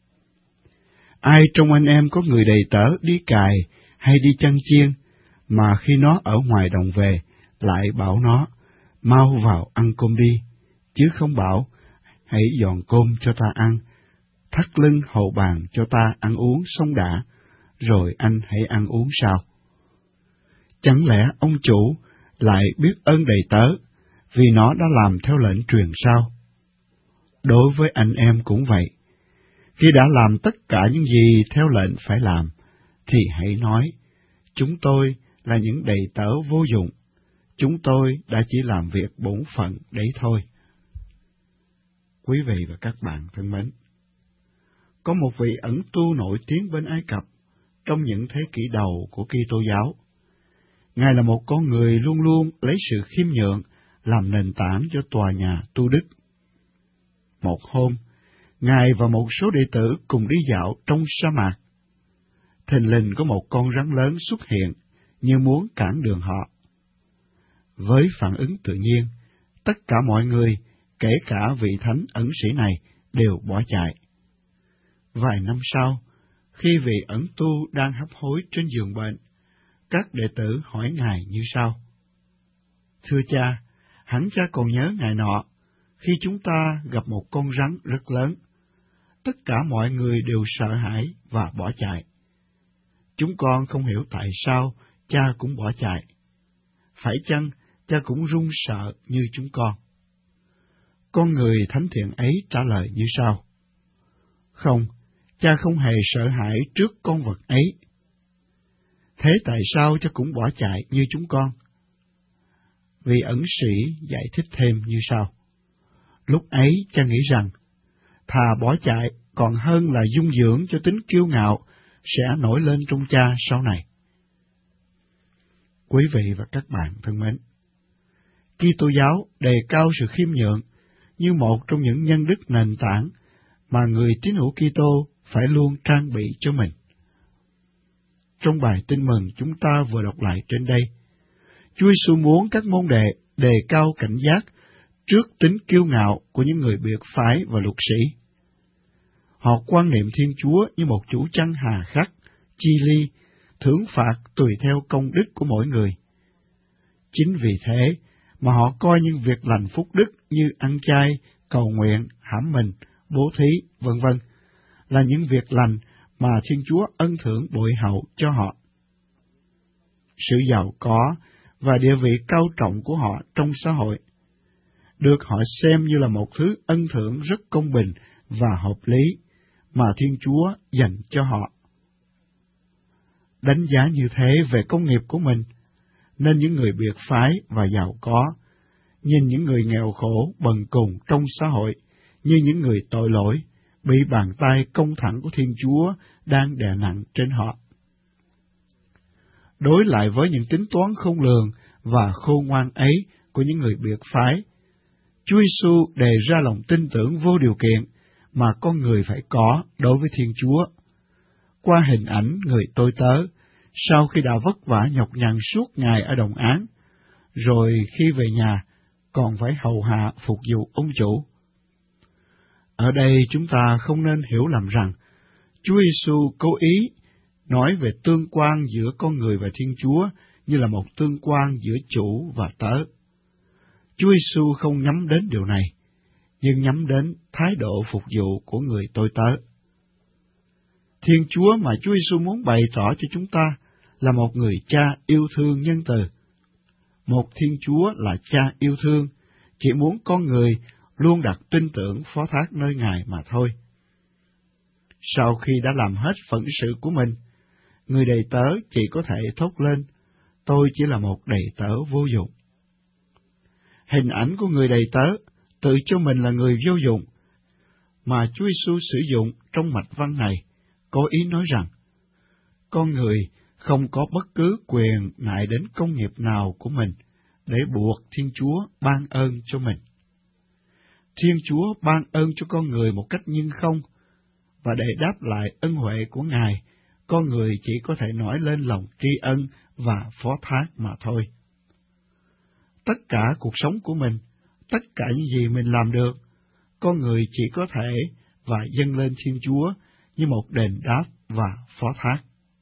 Ai trong anh em có người đầy tớ đi cày hay đi chăn chiên, mà khi nó ở ngoài đồng về, lại bảo nó: Mau vào ăn cơm đi, chứ không bảo: Hãy dọn cơm cho ta ăn, thắt lưng hầu bàn cho ta ăn uống xong đã, rồi anh hãy ăn uống sau. Chẳng lẽ ông chủ lại biết ơn đầy tớ, vì nó đã làm theo lệnh truyền sao? Đối với anh em cũng vậy. Khi đã làm tất cả những gì theo lệnh phải làm, thì hãy nói: Chúng tôi là những đầy tớ vô dụng, chúng tôi đã chỉ làm việc bổn phận đấy thôi. Quý vị và các bạn thân mến, có một vị ẩn tu nổi tiếng bên Ai Cập trong những thế kỷ đầu của Kitô giáo. Ngài là một con người luôn luôn lấy sự khiêm nhượng làm nền tảng cho tòa nhà tu đức. Một hôm, Ngài và một số đệ tử cùng đi dạo trong sa mạc. Thình lình có một con rắn lớn xuất hiện như muốn cản đường họ. Với phản ứng tự nhiên, tất cả mọi người, kể cả vị thánh ẩn sĩ này, đều bỏ chạy. Vài năm sau, khi vị ẩn tu đang hấp hối trên giường bệnh, các đệ tử hỏi Ngài như sau: Thưa cha, hẳn cha còn nhớ ngày nọ, khi chúng ta gặp một con rắn rất lớn. Tất cả mọi người đều sợ hãi và bỏ chạy. Chúng con không hiểu tại sao cha cũng bỏ chạy. Phải chăng cha cũng run sợ như chúng con? Con người thánh thiện ấy trả lời như sau: Không, cha không hề sợ hãi trước con vật ấy. Thế tại sao cha cũng bỏ chạy như chúng con? Vị ẩn sĩ giải thích thêm như sau: Lúc ấy cha nghĩ rằng, thà bỏ chạy còn hơn là dung dưỡng cho tính kiêu ngạo sẽ nổi lên trong cha sau này. Quý vị và các bạn thân mến, Kitô giáo đề cao sự khiêm nhượng như một trong những nhân đức nền tảng mà người tín hữu Kitô phải luôn trang bị cho mình. Trong bài Tin mừng chúng ta vừa đọc lại trên đây, Chúa Giêsu muốn các môn đệ đề cao cảnh giác trước tính kiêu ngạo của những người biệt phái và luật sĩ. Họ quan niệm Thiên Chúa như một chủ chăn hà khắc, chi ly, thưởng phạt tùy theo công đức của mỗi người. Chính vì thế mà họ coi những việc lành phúc đức như ăn chay, cầu nguyện, hãm mình, bố thí, vân vân là những việc lành mà Thiên Chúa ân thưởng bội hậu cho họ. Sự giàu có và địa vị cao trọng của họ trong xã hội được họ xem như là một thứ ân thưởng rất công bình và hợp lý mà Thiên Chúa dành cho họ. Đánh giá như thế về công nghiệp của mình, nên những người biệt phái và giàu có nhìn những người nghèo khổ bần cùng trong xã hội như những người tội lỗi, bị bàn tay công thẳng của Thiên Chúa đang đè nặng trên họ. Đối lại với những tính toán khôn lường và khôn ngoan ấy của những người biệt phái, Chúa Giêsu đề ra lòng tin tưởng vô điều kiện mà con người phải có đối với Thiên Chúa, qua hình ảnh người tôi tớ, sau khi đã vất vả nhọc nhằn suốt ngày ở đồng án, rồi khi về nhà còn phải hầu hạ phục vụ ông chủ. Ở đây chúng ta không nên hiểu lầm rằng Chúa Giêsu cố ý nói về tương quan giữa con người và Thiên Chúa như là một tương quan giữa chủ và tớ. Chúa Giêsu không nhắm đến điều này, nhưng nhắm đến thái độ phục vụ của người tôi tớ. Thiên Chúa mà Chúa Giêsu muốn bày tỏ cho chúng ta là một người cha yêu thương nhân từ. Một Thiên Chúa là cha yêu thương, chỉ muốn con người luôn đặt tin tưởng phó thác nơi Ngài mà thôi. Sau khi đã làm hết phận sự của mình, người đầy tớ chỉ có thể thốt lên: Tôi chỉ là một đầy tớ vô dụng. Hình ảnh của người đầy tớ tự cho mình là người vô dụng mà Chúa Giêsu sử dụng trong mạch văn này, có ý nói rằng con người không có bất cứ quyền nại đến công nghiệp nào của mình để buộc Thiên Chúa ban ơn cho mình. Thiên Chúa ban ơn cho con người một cách nhưng không, và để đáp lại ân huệ của Ngài, con người chỉ có thể nói lên lòng tri ân và phó thác mà thôi. Tất cả cuộc sống của mình, tất cả những gì mình làm được, con người chỉ có thể và dâng lên Thiên Chúa như một đền đáp và phó thác.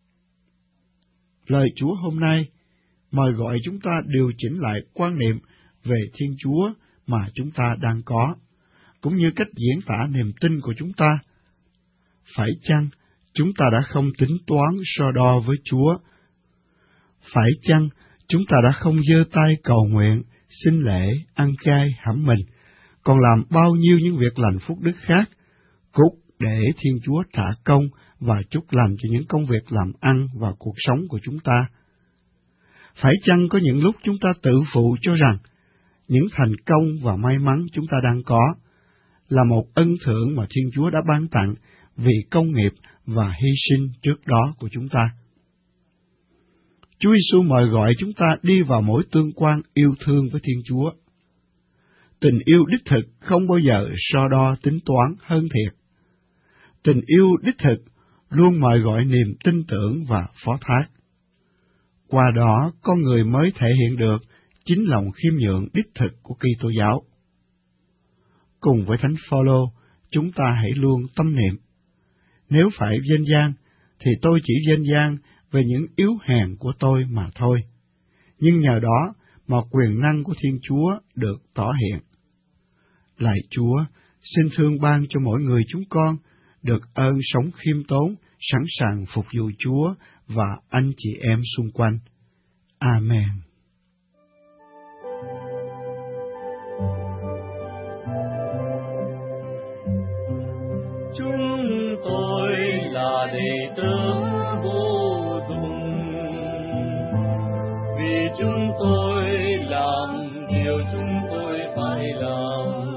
Lời Chúa hôm nay mời gọi chúng ta điều chỉnh lại quan niệm về Thiên Chúa mà chúng ta đang có, cũng như cách diễn tả niềm tin của chúng ta. Phải chăng chúng ta đã không tính toán so đo với Chúa? Phải chăng chúng ta đã không giơ tay cầu nguyện, xin lễ, ăn chay, hãm mình, còn làm bao nhiêu những việc lành phúc đức khác, cốt để Thiên Chúa trả công và chúc lành cho những công việc làm ăn và cuộc sống của chúng ta? Phải chăng có những lúc chúng ta tự phụ cho rằng những thành công và may mắn chúng ta đang có là một ân thưởng mà Thiên Chúa đã ban tặng vì công nghiệp và hy sinh trước đó của chúng ta? Chúa Giêsu mời gọi chúng ta đi vào mối tương quan yêu thương với Thiên Chúa. Tình yêu đích thực không bao giờ so đo tính toán hơn thiệt. Tình yêu đích thực luôn mời gọi niềm tin tưởng và phó thác. Qua đó, con người mới thể hiện được chính lòng khiêm nhượng đích thực của Kitô giáo. Cùng với Thánh Phaolô, chúng ta hãy luôn tâm niệm: nếu phải danh gian, thì tôi chỉ danh gian về những yếu hèn của tôi mà thôi, nhưng nhờ đó mà quyền năng của Thiên Chúa được tỏ hiện. Lạy Chúa, xin thương ban cho mỗi người chúng con được ơn sống khiêm tốn, sẵn sàng phục vụ Chúa và anh chị em xung quanh. Amen. Chúng tôi là đệ tử vô dụng, vì chúng tôi làm điều chúng tôi phải làm.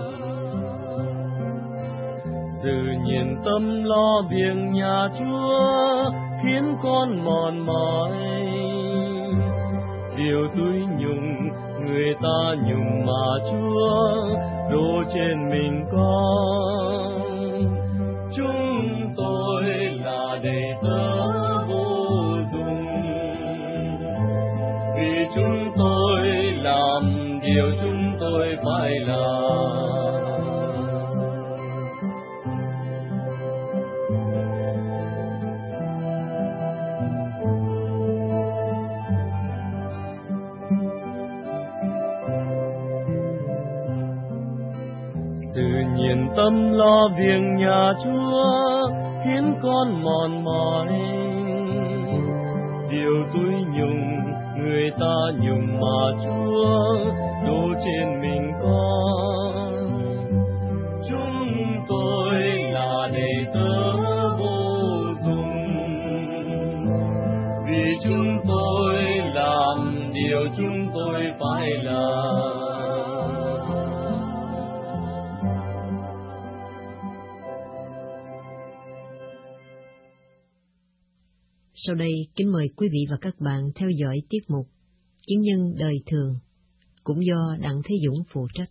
Sự nhiệt tâm lo việc nhà Chúa khiến con mòn mỏi. Điều tủi nhục người ta nhục mà Chúa đổ trên mình con. Chúng tôi là đệ tử vô dụng, vì chúng tôi làm điều chúng tôi phải làm. Sự nhiệt tâm lo việc nhà Chúa khiến con mòn mỏi. Điều tủi nhục người ta nhục mà Chúa đổ trên mình con. Chúng tôi là đệ tử vô dụng, vì chúng tôi làm điều chúng tôi phải làm. Sau đây, kính mời quý vị và các bạn theo dõi tiết mục Chứng nhân đời thường, cũng do Đặng Thế Dũng phụ trách.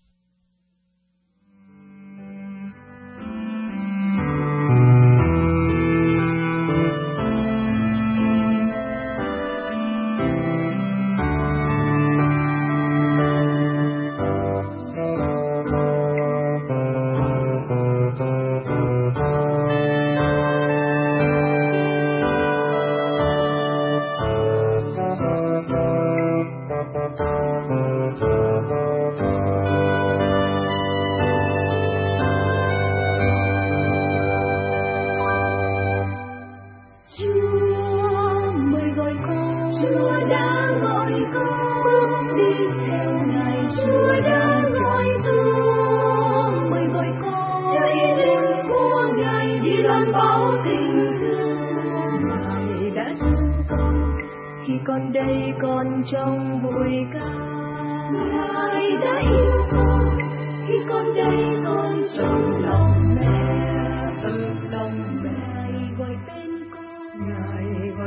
Con đây con trong bụi ca, Ngài đã yêu con. Khi con đây con trong lòng mẹ, ở lòng mẹ, Ngài gọi tên con, Ngài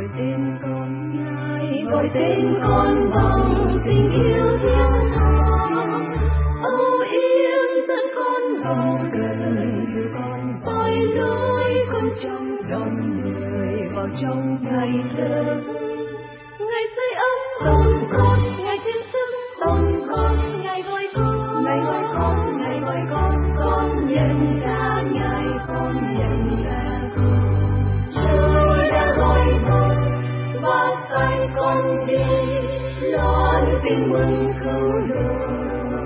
gọi tên con bằng tình yêu thiên thang. Âu yếm dẫn con vào gần chiều con soi lối con trong lòng người vào trong ngày thơ. Ngày xây ấm lòng con, ngày thêm sức lòng con, ngày gọi con, ngày gọi con, ngày gọi con nhận ra ngài, con nhận ra con. Chúa đã gọi con và sai con đi loan tin mừng cứu độ.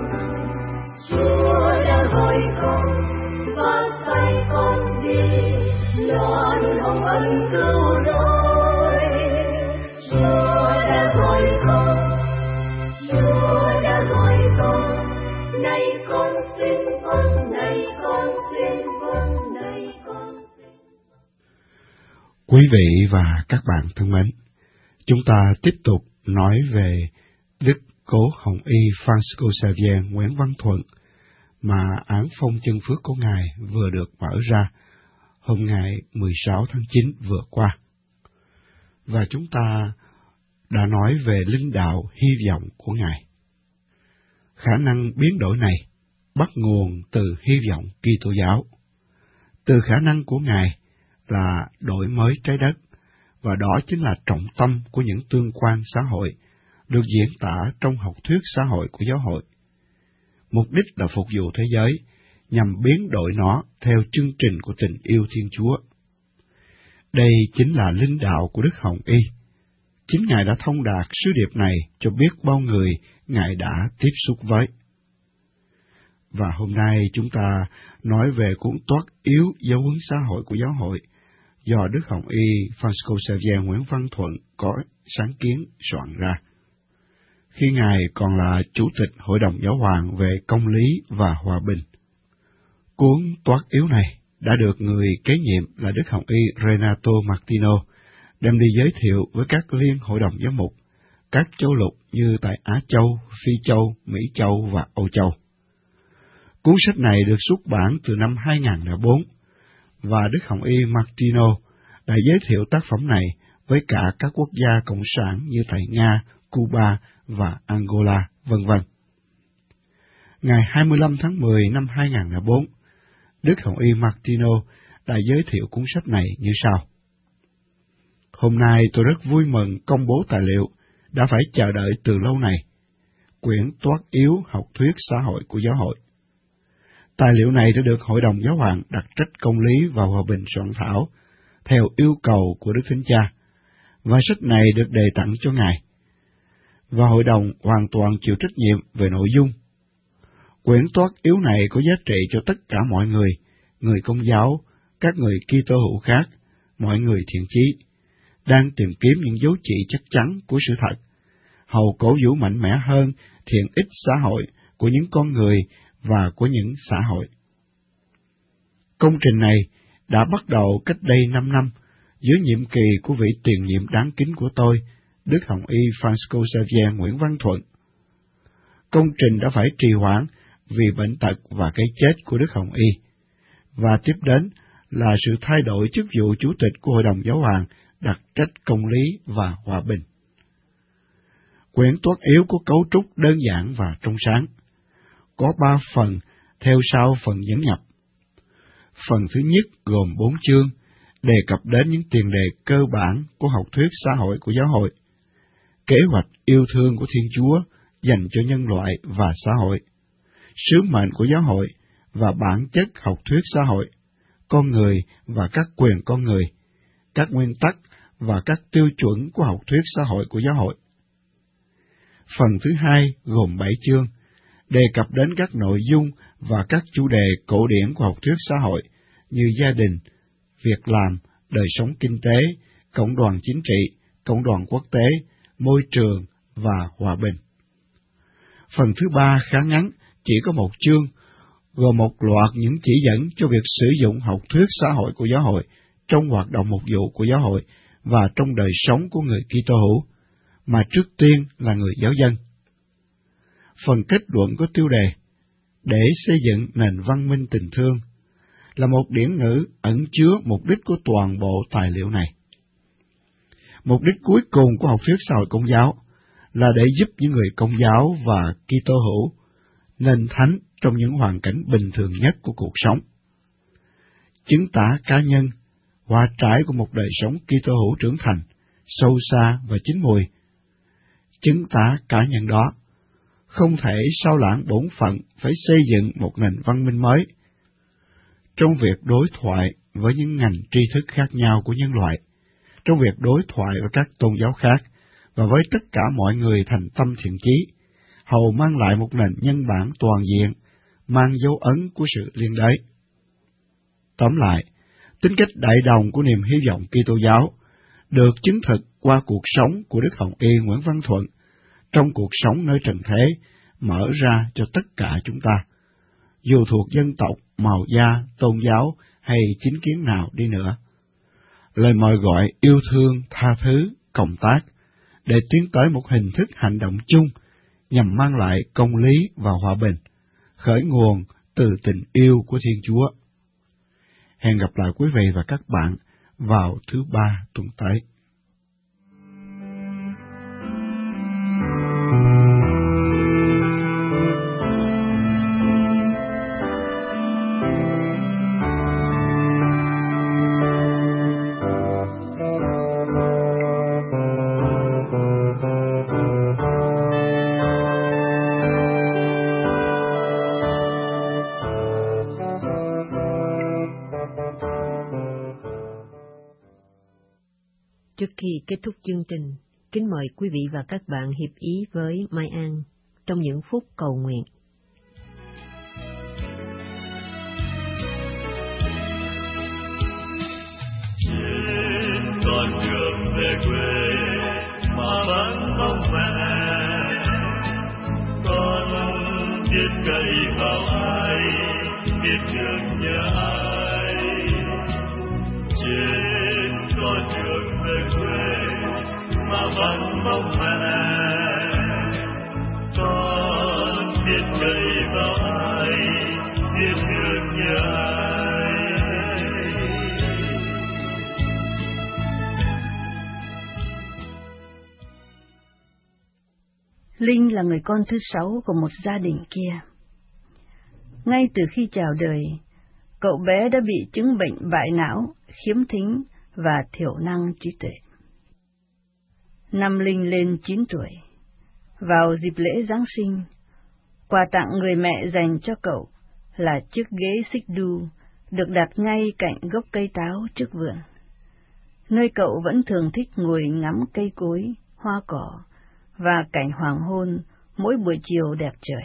Chúa đã gọi con và sai con đi loan hồng ân cứu rỗi. Chúa đã gọi con, Chúa đã gọi con, này con xin vâng, này con xin vâng, này con xin. Quý vị và các bạn thân mến, chúng ta tiếp tục nói về Đức Cố Hồng Y Francisco Xavier Nguyễn Văn Thuận mà án phong chân phước của Ngài vừa được mở ra hôm ngày 16 tháng 9 vừa qua. Và chúng ta đã nói về linh đạo hy vọng của Ngài. Khả năng biến đổi này bắt nguồn từ hy vọng Kitô giáo. Từ khả năng của Ngài là đổi mới trái đất, và đó chính là trọng tâm của những tương quan xã hội được diễn tả trong học thuyết xã hội của giáo hội. Mục đích là phục vụ thế giới, nhằm biến đổi nó theo chương trình của tình yêu Thiên Chúa. Đây chính là linh đạo của Đức Hồng Y. Chính Ngài đã thông đạt sứ điệp này cho biết bao người Ngài đã tiếp xúc với. Và hôm nay chúng ta nói về cuốn Toát yếu giáo huấn xã hội của giáo hội do Đức Hồng Y Francisco Xavier Nguyễn Văn Thuận có sáng kiến soạn ra. Khi Ngài còn là Chủ tịch Hội đồng Giáo hoàng về Công lý và Hòa bình. Cuốn Toát yếu này đã được người kế nhiệm là Đức Hồng Y Renato Martino đem đi giới thiệu với các liên hội đồng giám mục, các châu lục như tại Á Châu, Phi Châu, Mỹ Châu và Âu Châu. Cuốn sách này được xuất bản từ năm 2004, và Đức Hồng Y Martino đã giới thiệu tác phẩm này với cả các quốc gia cộng sản như tại Nga, Cuba và Angola, v.v. Ngày 25 tháng 10 năm 2004, Đức Hồng Y Martino đã giới thiệu cuốn sách này như sau. Hôm nay tôi rất vui mừng công bố tài liệu đã phải chờ đợi từ lâu này, quyển Toát yếu học thuyết xã hội của giáo hội. Tài liệu này đã được Hội đồng Giáo hoàng đặc trách Công lý và Hòa bình soạn thảo theo yêu cầu của Đức Thánh Cha, và sách này được đề tặng cho Ngài, và Hội đồng hoàn toàn chịu trách nhiệm về nội dung. Quyển Toát yếu này có giá trị cho tất cả mọi người, người Công giáo, các người Kitô hữu khác, mọi người thiện chí, đang tìm kiếm những dấu chỉ chắc chắn của sự thật, hầu cổ vũ mạnh mẽ hơn thiện ích xã hội của những con người và của những xã hội. Công trình này đã bắt đầu cách đây 5 năm, dưới nhiệm kỳ của vị tiền nhiệm đáng kính của tôi, Đức Hồng Y Francisco Xavier Nguyễn Văn Thuận. Công trình đã phải trì hoãn vì bệnh tật và cái chết của Đức Hồng Y, và tiếp đến là sự thay đổi chức vụ Chủ tịch của Hội đồng Giáo hoàng đặc trách Công lý và Hòa bình. Quyển Toát yếu có cấu trúc đơn giản và trong sáng. Có 3 phần theo sau phần dẫn nhập. Phần thứ nhất gồm 4 chương, đề cập đến những tiền đề cơ bản của học thuyết xã hội của giáo hội, kế hoạch yêu thương của Thiên Chúa dành cho nhân loại và xã hội, sứ mệnh của giáo hội và bản chất học thuyết xã hội, con người và các quyền con người, các nguyên tắc và các tiêu chuẩn của học thuyết xã hội của giáo hội. Phần thứ hai gồm 7 chương, đề cập đến các nội dung và các chủ đề cổ điển của học thuyết xã hội như gia đình, việc làm, đời sống kinh tế, cộng đoàn chính trị, cộng đoàn quốc tế, môi trường và hòa bình. Phần thứ ba khá ngắn, chỉ có 1 chương, gồm một loạt những chỉ dẫn cho việc sử dụng học thuyết xã hội của giáo hội trong hoạt động mục vụ của giáo hội và trong đời sống của người Kitô hữu, mà trước tiên là người giáo dân. Phần kết luận có tiêu đề để xây dựng nền văn minh tình thương là một điển ngữ ẩn chứa mục đích của toàn bộ tài liệu này. Mục đích cuối cùng của học thuyết xã hội Công giáo là để giúp những người Công giáo và Kitô hữu nên thánh trong những hoàn cảnh bình thường nhất của cuộc sống. Chứng tả cá nhân, hoa trái của một đời sống Kitô hữu trưởng thành, sâu xa và chín mùi. Chứng tả cá nhân đó không thể sao lãng bổn phận phải xây dựng một nền văn minh mới. Trong việc đối thoại với những ngành tri thức khác nhau của nhân loại, trong việc đối thoại với các tôn giáo khác và với tất cả mọi người thành tâm thiện chí, hầu mang lại một nền nhân bản toàn diện, mang dấu ấn của sự liên đới. Tóm lại, tính cách đại đồng của niềm hy vọng Kitô giáo được chứng thực qua cuộc sống của Đức Hồng Y Nguyễn Văn Thuận trong cuộc sống nơi trần thế mở ra cho tất cả chúng ta, dù thuộc dân tộc, màu da, tôn giáo hay chính kiến nào đi nữa. Lời mời gọi yêu thương, tha thứ, cộng tác để tiến tới một hình thức hành động chung nhằm mang lại công lý và hòa bình, khởi nguồn từ tình yêu của Thiên Chúa. Hẹn gặp lại quý vị và các bạn vào thứ Ba tuần tới. Trước khi kết thúc chương trình, kính mời quý vị và các bạn hiệp ý với Mai An trong những phút cầu nguyện. Trên con đường về quê mà vẫn mong mẹ, con biết cậy vào ai, biết thương nhớ ai. Trên con đường về quê mà vẫn mong mẹ, con biết cậy vào ai, biết thương nhớ ai. Linh là người con thứ 6 của một gia đình kia. Ngay từ khi chào đời, cậu bé đã bị chứng bệnh bại não, khiếm thính và thiểu năng trí tuệ. Năm Linh lên 9 tuổi, vào dịp lễ Giáng sinh, quà tặng người mẹ dành cho cậu là chiếc ghế xích đu được đặt ngay cạnh gốc cây táo trước vườn, nơi cậu vẫn thường thích ngồi ngắm cây cối, hoa cỏ và cảnh hoàng hôn mỗi buổi chiều đẹp trời.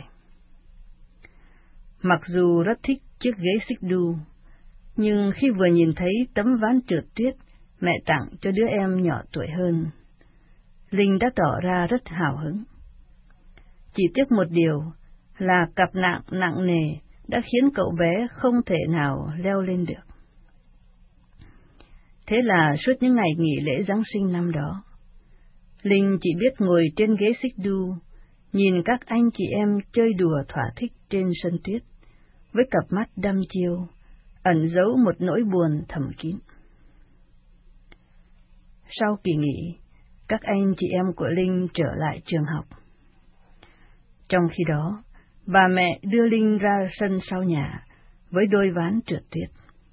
Mặc dù rất thích chiếc ghế xích đu, nhưng khi vừa nhìn thấy tấm ván trượt tuyết mẹ tặng cho đứa em nhỏ tuổi hơn, Linh đã tỏ ra rất hào hứng. Chỉ tiếc một điều là cặp nặng nặng nề đã khiến cậu bé không thể nào leo lên được. Thế là suốt những ngày nghỉ lễ Giáng sinh năm đó, Linh chỉ biết ngồi trên ghế xích đu, nhìn các anh chị em chơi đùa thỏa thích trên sân tuyết, với cặp mắt đăm chiêu, ẩn giấu một nỗi buồn thầm kín. Sau kỳ nghỉ, các anh chị em của Linh trở lại trường học. Trong khi đó, bà mẹ đưa Linh ra sân sau nhà với đôi ván trượt tuyết.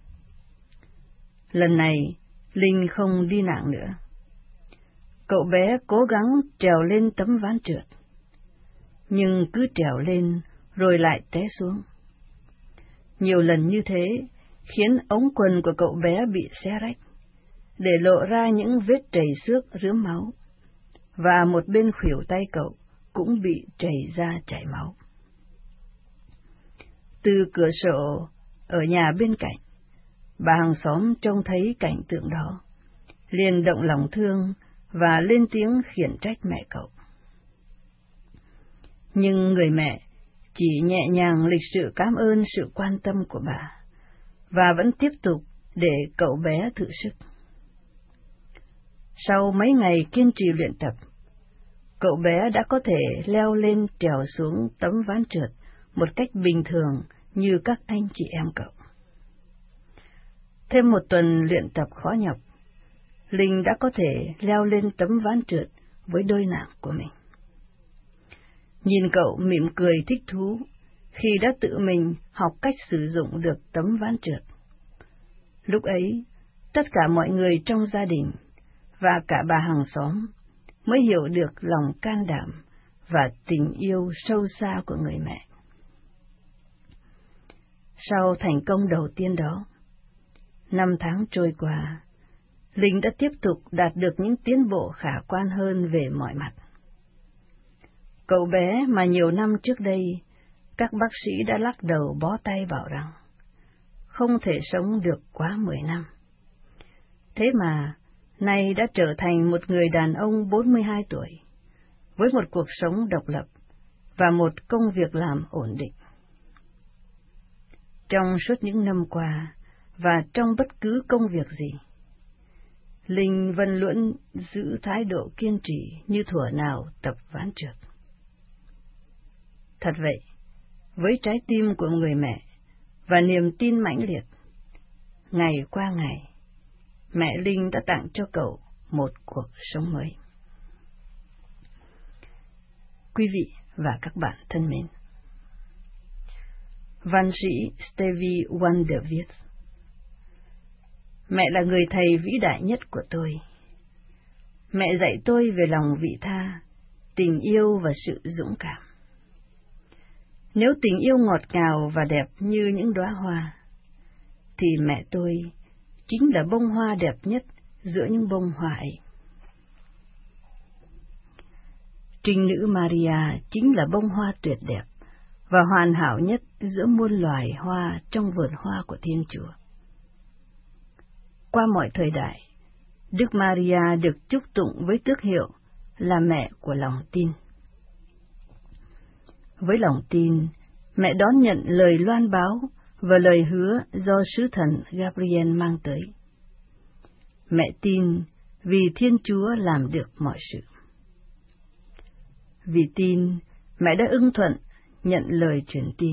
Lần này, Linh không đi nặng nữa. Cậu bé cố gắng trèo lên tấm ván trượt, nhưng cứ trèo lên rồi lại té xuống. Nhiều lần như thế khiến ống quần của cậu bé bị xé rách, để lộ ra những vết trầy xước rướm máu, và một bên khuỷu tay cậu cũng bị trầy ra chảy máu. Từ cửa sổ ở nhà bên cạnh, bà hàng xóm trông thấy cảnh tượng đó, liền động lòng thương và lên tiếng khiển trách mẹ cậu. Nhưng người mẹ chỉ nhẹ nhàng lịch sự cảm ơn sự quan tâm của bà, và vẫn tiếp tục để cậu bé thử sức. Sau mấy ngày kiên trì luyện tập, cậu bé đã có thể leo lên trèo xuống tấm ván trượt một cách bình thường như các anh chị em cậu. Thêm một tuần luyện tập khó nhọc, Linh đã có thể leo lên tấm ván trượt với đôi nạng của mình. Nhìn cậu mỉm cười thích thú khi đã tự mình học cách sử dụng được tấm ván trượt. Lúc ấy, tất cả mọi người trong gia đình và cả bà hàng xóm mới hiểu được lòng can đảm và tình yêu sâu xa của người mẹ. Sau thành công đầu tiên đó, 5 tháng trôi qua, Linh đã tiếp tục đạt được những tiến bộ khả quan hơn về mọi mặt. Cậu bé mà nhiều năm trước đây, các bác sĩ đã lắc đầu bó tay bảo rằng không thể sống được quá 10 năm. Thế mà, nay đã trở thành một người đàn ông 42 tuổi, với một cuộc sống độc lập và một công việc làm ổn định. Trong suốt những năm qua, và trong bất cứ công việc gì, Linh vẫn luôn giữ thái độ kiên trì như thuở nào tập ván trượt. Thật vậy, với trái tim của người mẹ và niềm tin mãnh liệt, ngày qua ngày, mẹ Linh đã tặng cho cậu một cuộc sống mới. Quý vị và các bạn thân mến, văn sĩ Stevie Wonder viết: Mẹ là người thầy vĩ đại nhất của tôi. Mẹ dạy tôi về lòng vị tha, tình yêu và sự dũng cảm. Nếu tình yêu ngọt ngào và đẹp như những đóa hoa, thì mẹ tôi chính là bông hoa đẹp nhất giữa những bông hoa ấy. Trinh nữ Maria chính là bông hoa tuyệt đẹp và hoàn hảo nhất giữa muôn loài hoa trong vườn hoa của Thiên Chúa. Qua mọi thời đại, Đức Maria được chúc tụng với tước hiệu là mẹ của lòng tin. Với lòng tin, mẹ đón nhận lời loan báo và lời hứa do sứ thần Gabriel mang tới. Mẹ tin vì Thiên Chúa làm được mọi sự. Vì tin, mẹ đã ưng thuận nhận lời truyền tin.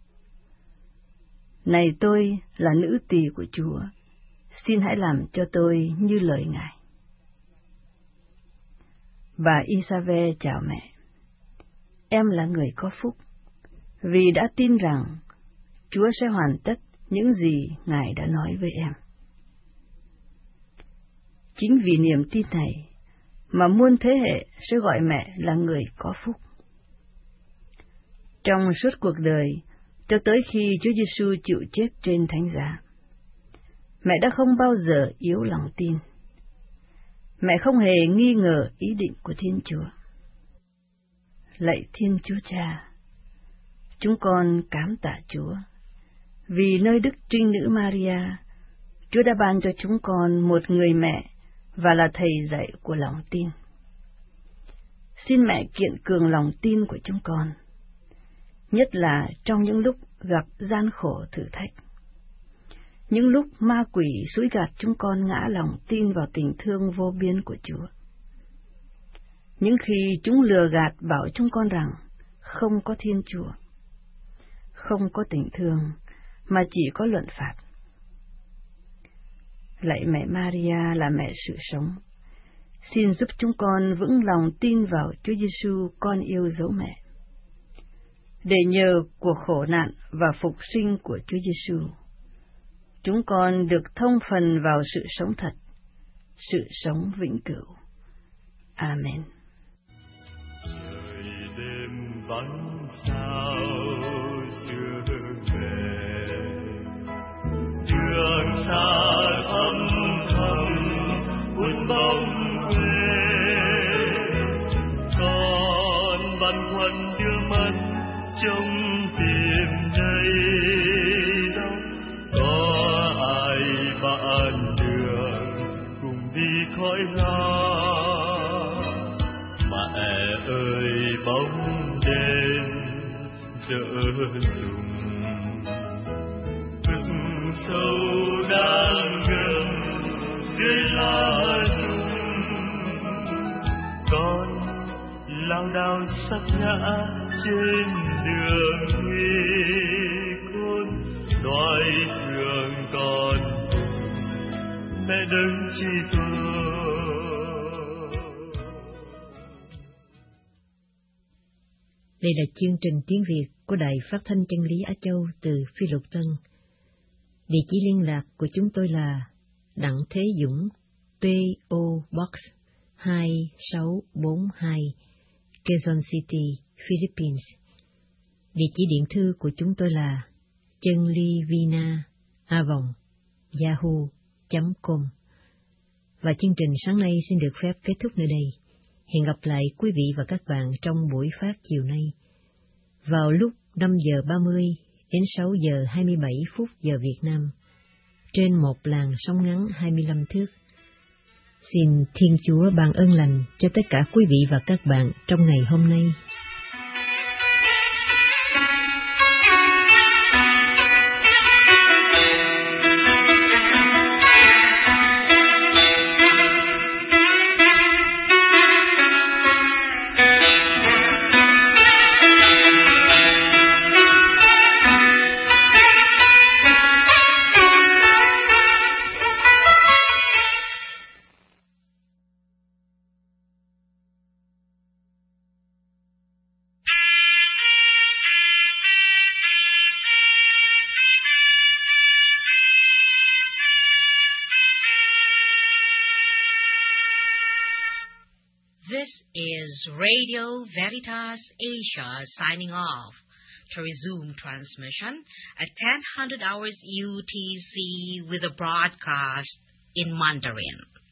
Này tôi là nữ tỳ của Chúa, xin hãy làm cho tôi như lời Ngài. Bà Isabel chào mẹ. Em là người có phúc, vì đã tin rằng Chúa sẽ hoàn tất những gì Ngài đã nói với em. Chính vì niềm tin này mà muôn thế hệ sẽ gọi mẹ là người có phúc. Trong suốt cuộc đời, cho tới khi Chúa Giêsu chịu chết trên thánh giá, mẹ đã không bao giờ yếu lòng tin. Mẹ không hề nghi ngờ ý định của Thiên Chúa. Lạy Thiên Chúa Cha, chúng con cám tạ Chúa, vì nơi Đức Trinh Nữ Maria, Chúa đã ban cho chúng con một người mẹ và là thầy dạy của lòng tin. Xin mẹ kiện cường lòng tin của chúng con, nhất là trong những lúc gặp gian khổ thử thách. Những lúc ma quỷ xúi gạt chúng con ngã lòng tin vào tình thương vô biên của Chúa. Những khi chúng lừa gạt bảo chúng con rằng không có Thiên Chúa, không có tình thương, mà chỉ có luận phạt. Lạy mẹ Maria là mẹ sự sống, xin giúp chúng con vững lòng tin vào Chúa Giêsu con yêu dấu mẹ. Để nhờ cuộc khổ nạn và phục sinh của Chúa Giêsu, chúng con được thông phần vào sự sống thật, sự sống vĩnh cửu. Amen. Trời đêm vắng sao xưa về, trường xa âm thầm buồn bóng quê, con băn khoăn đưa mắt trong tìm đây đâu có ai bạn đường cùng đi khói la. Mẹ ơi bóng đêm dở dùng, vực sâu đang gần dưới lá rụng, con lao đao sắp ngã trên đường đi khôn, đoái thương con mẹ đấng chi tôi. Đây là chương trình tiếng Việt của Đài Phát thanh Chân lý Á Châu từ Phi Luật Tân. Địa chỉ liên lạc của chúng tôi là Đặng Thế Dũng, P.O. Box 2642, Quezon City, Philippines. Địa chỉ điện thư của chúng tôi là chanlivina@yahoo.com. Và chương trình sáng nay xin được phép kết thúc nơi đây. Hẹn gặp lại quý vị và các bạn trong buổi phát chiều nay, vào lúc 5 giờ 30 đến 6 giờ 27 phút giờ Việt Nam, trên một làn sóng ngắn 25 thước. Xin Thiên Chúa ban ơn lành cho tất cả quý vị và các bạn trong ngày hôm nay. This is Radio Veritas Asia signing off to resume transmission at 10:00 hours UTC with a broadcast in Mandarin.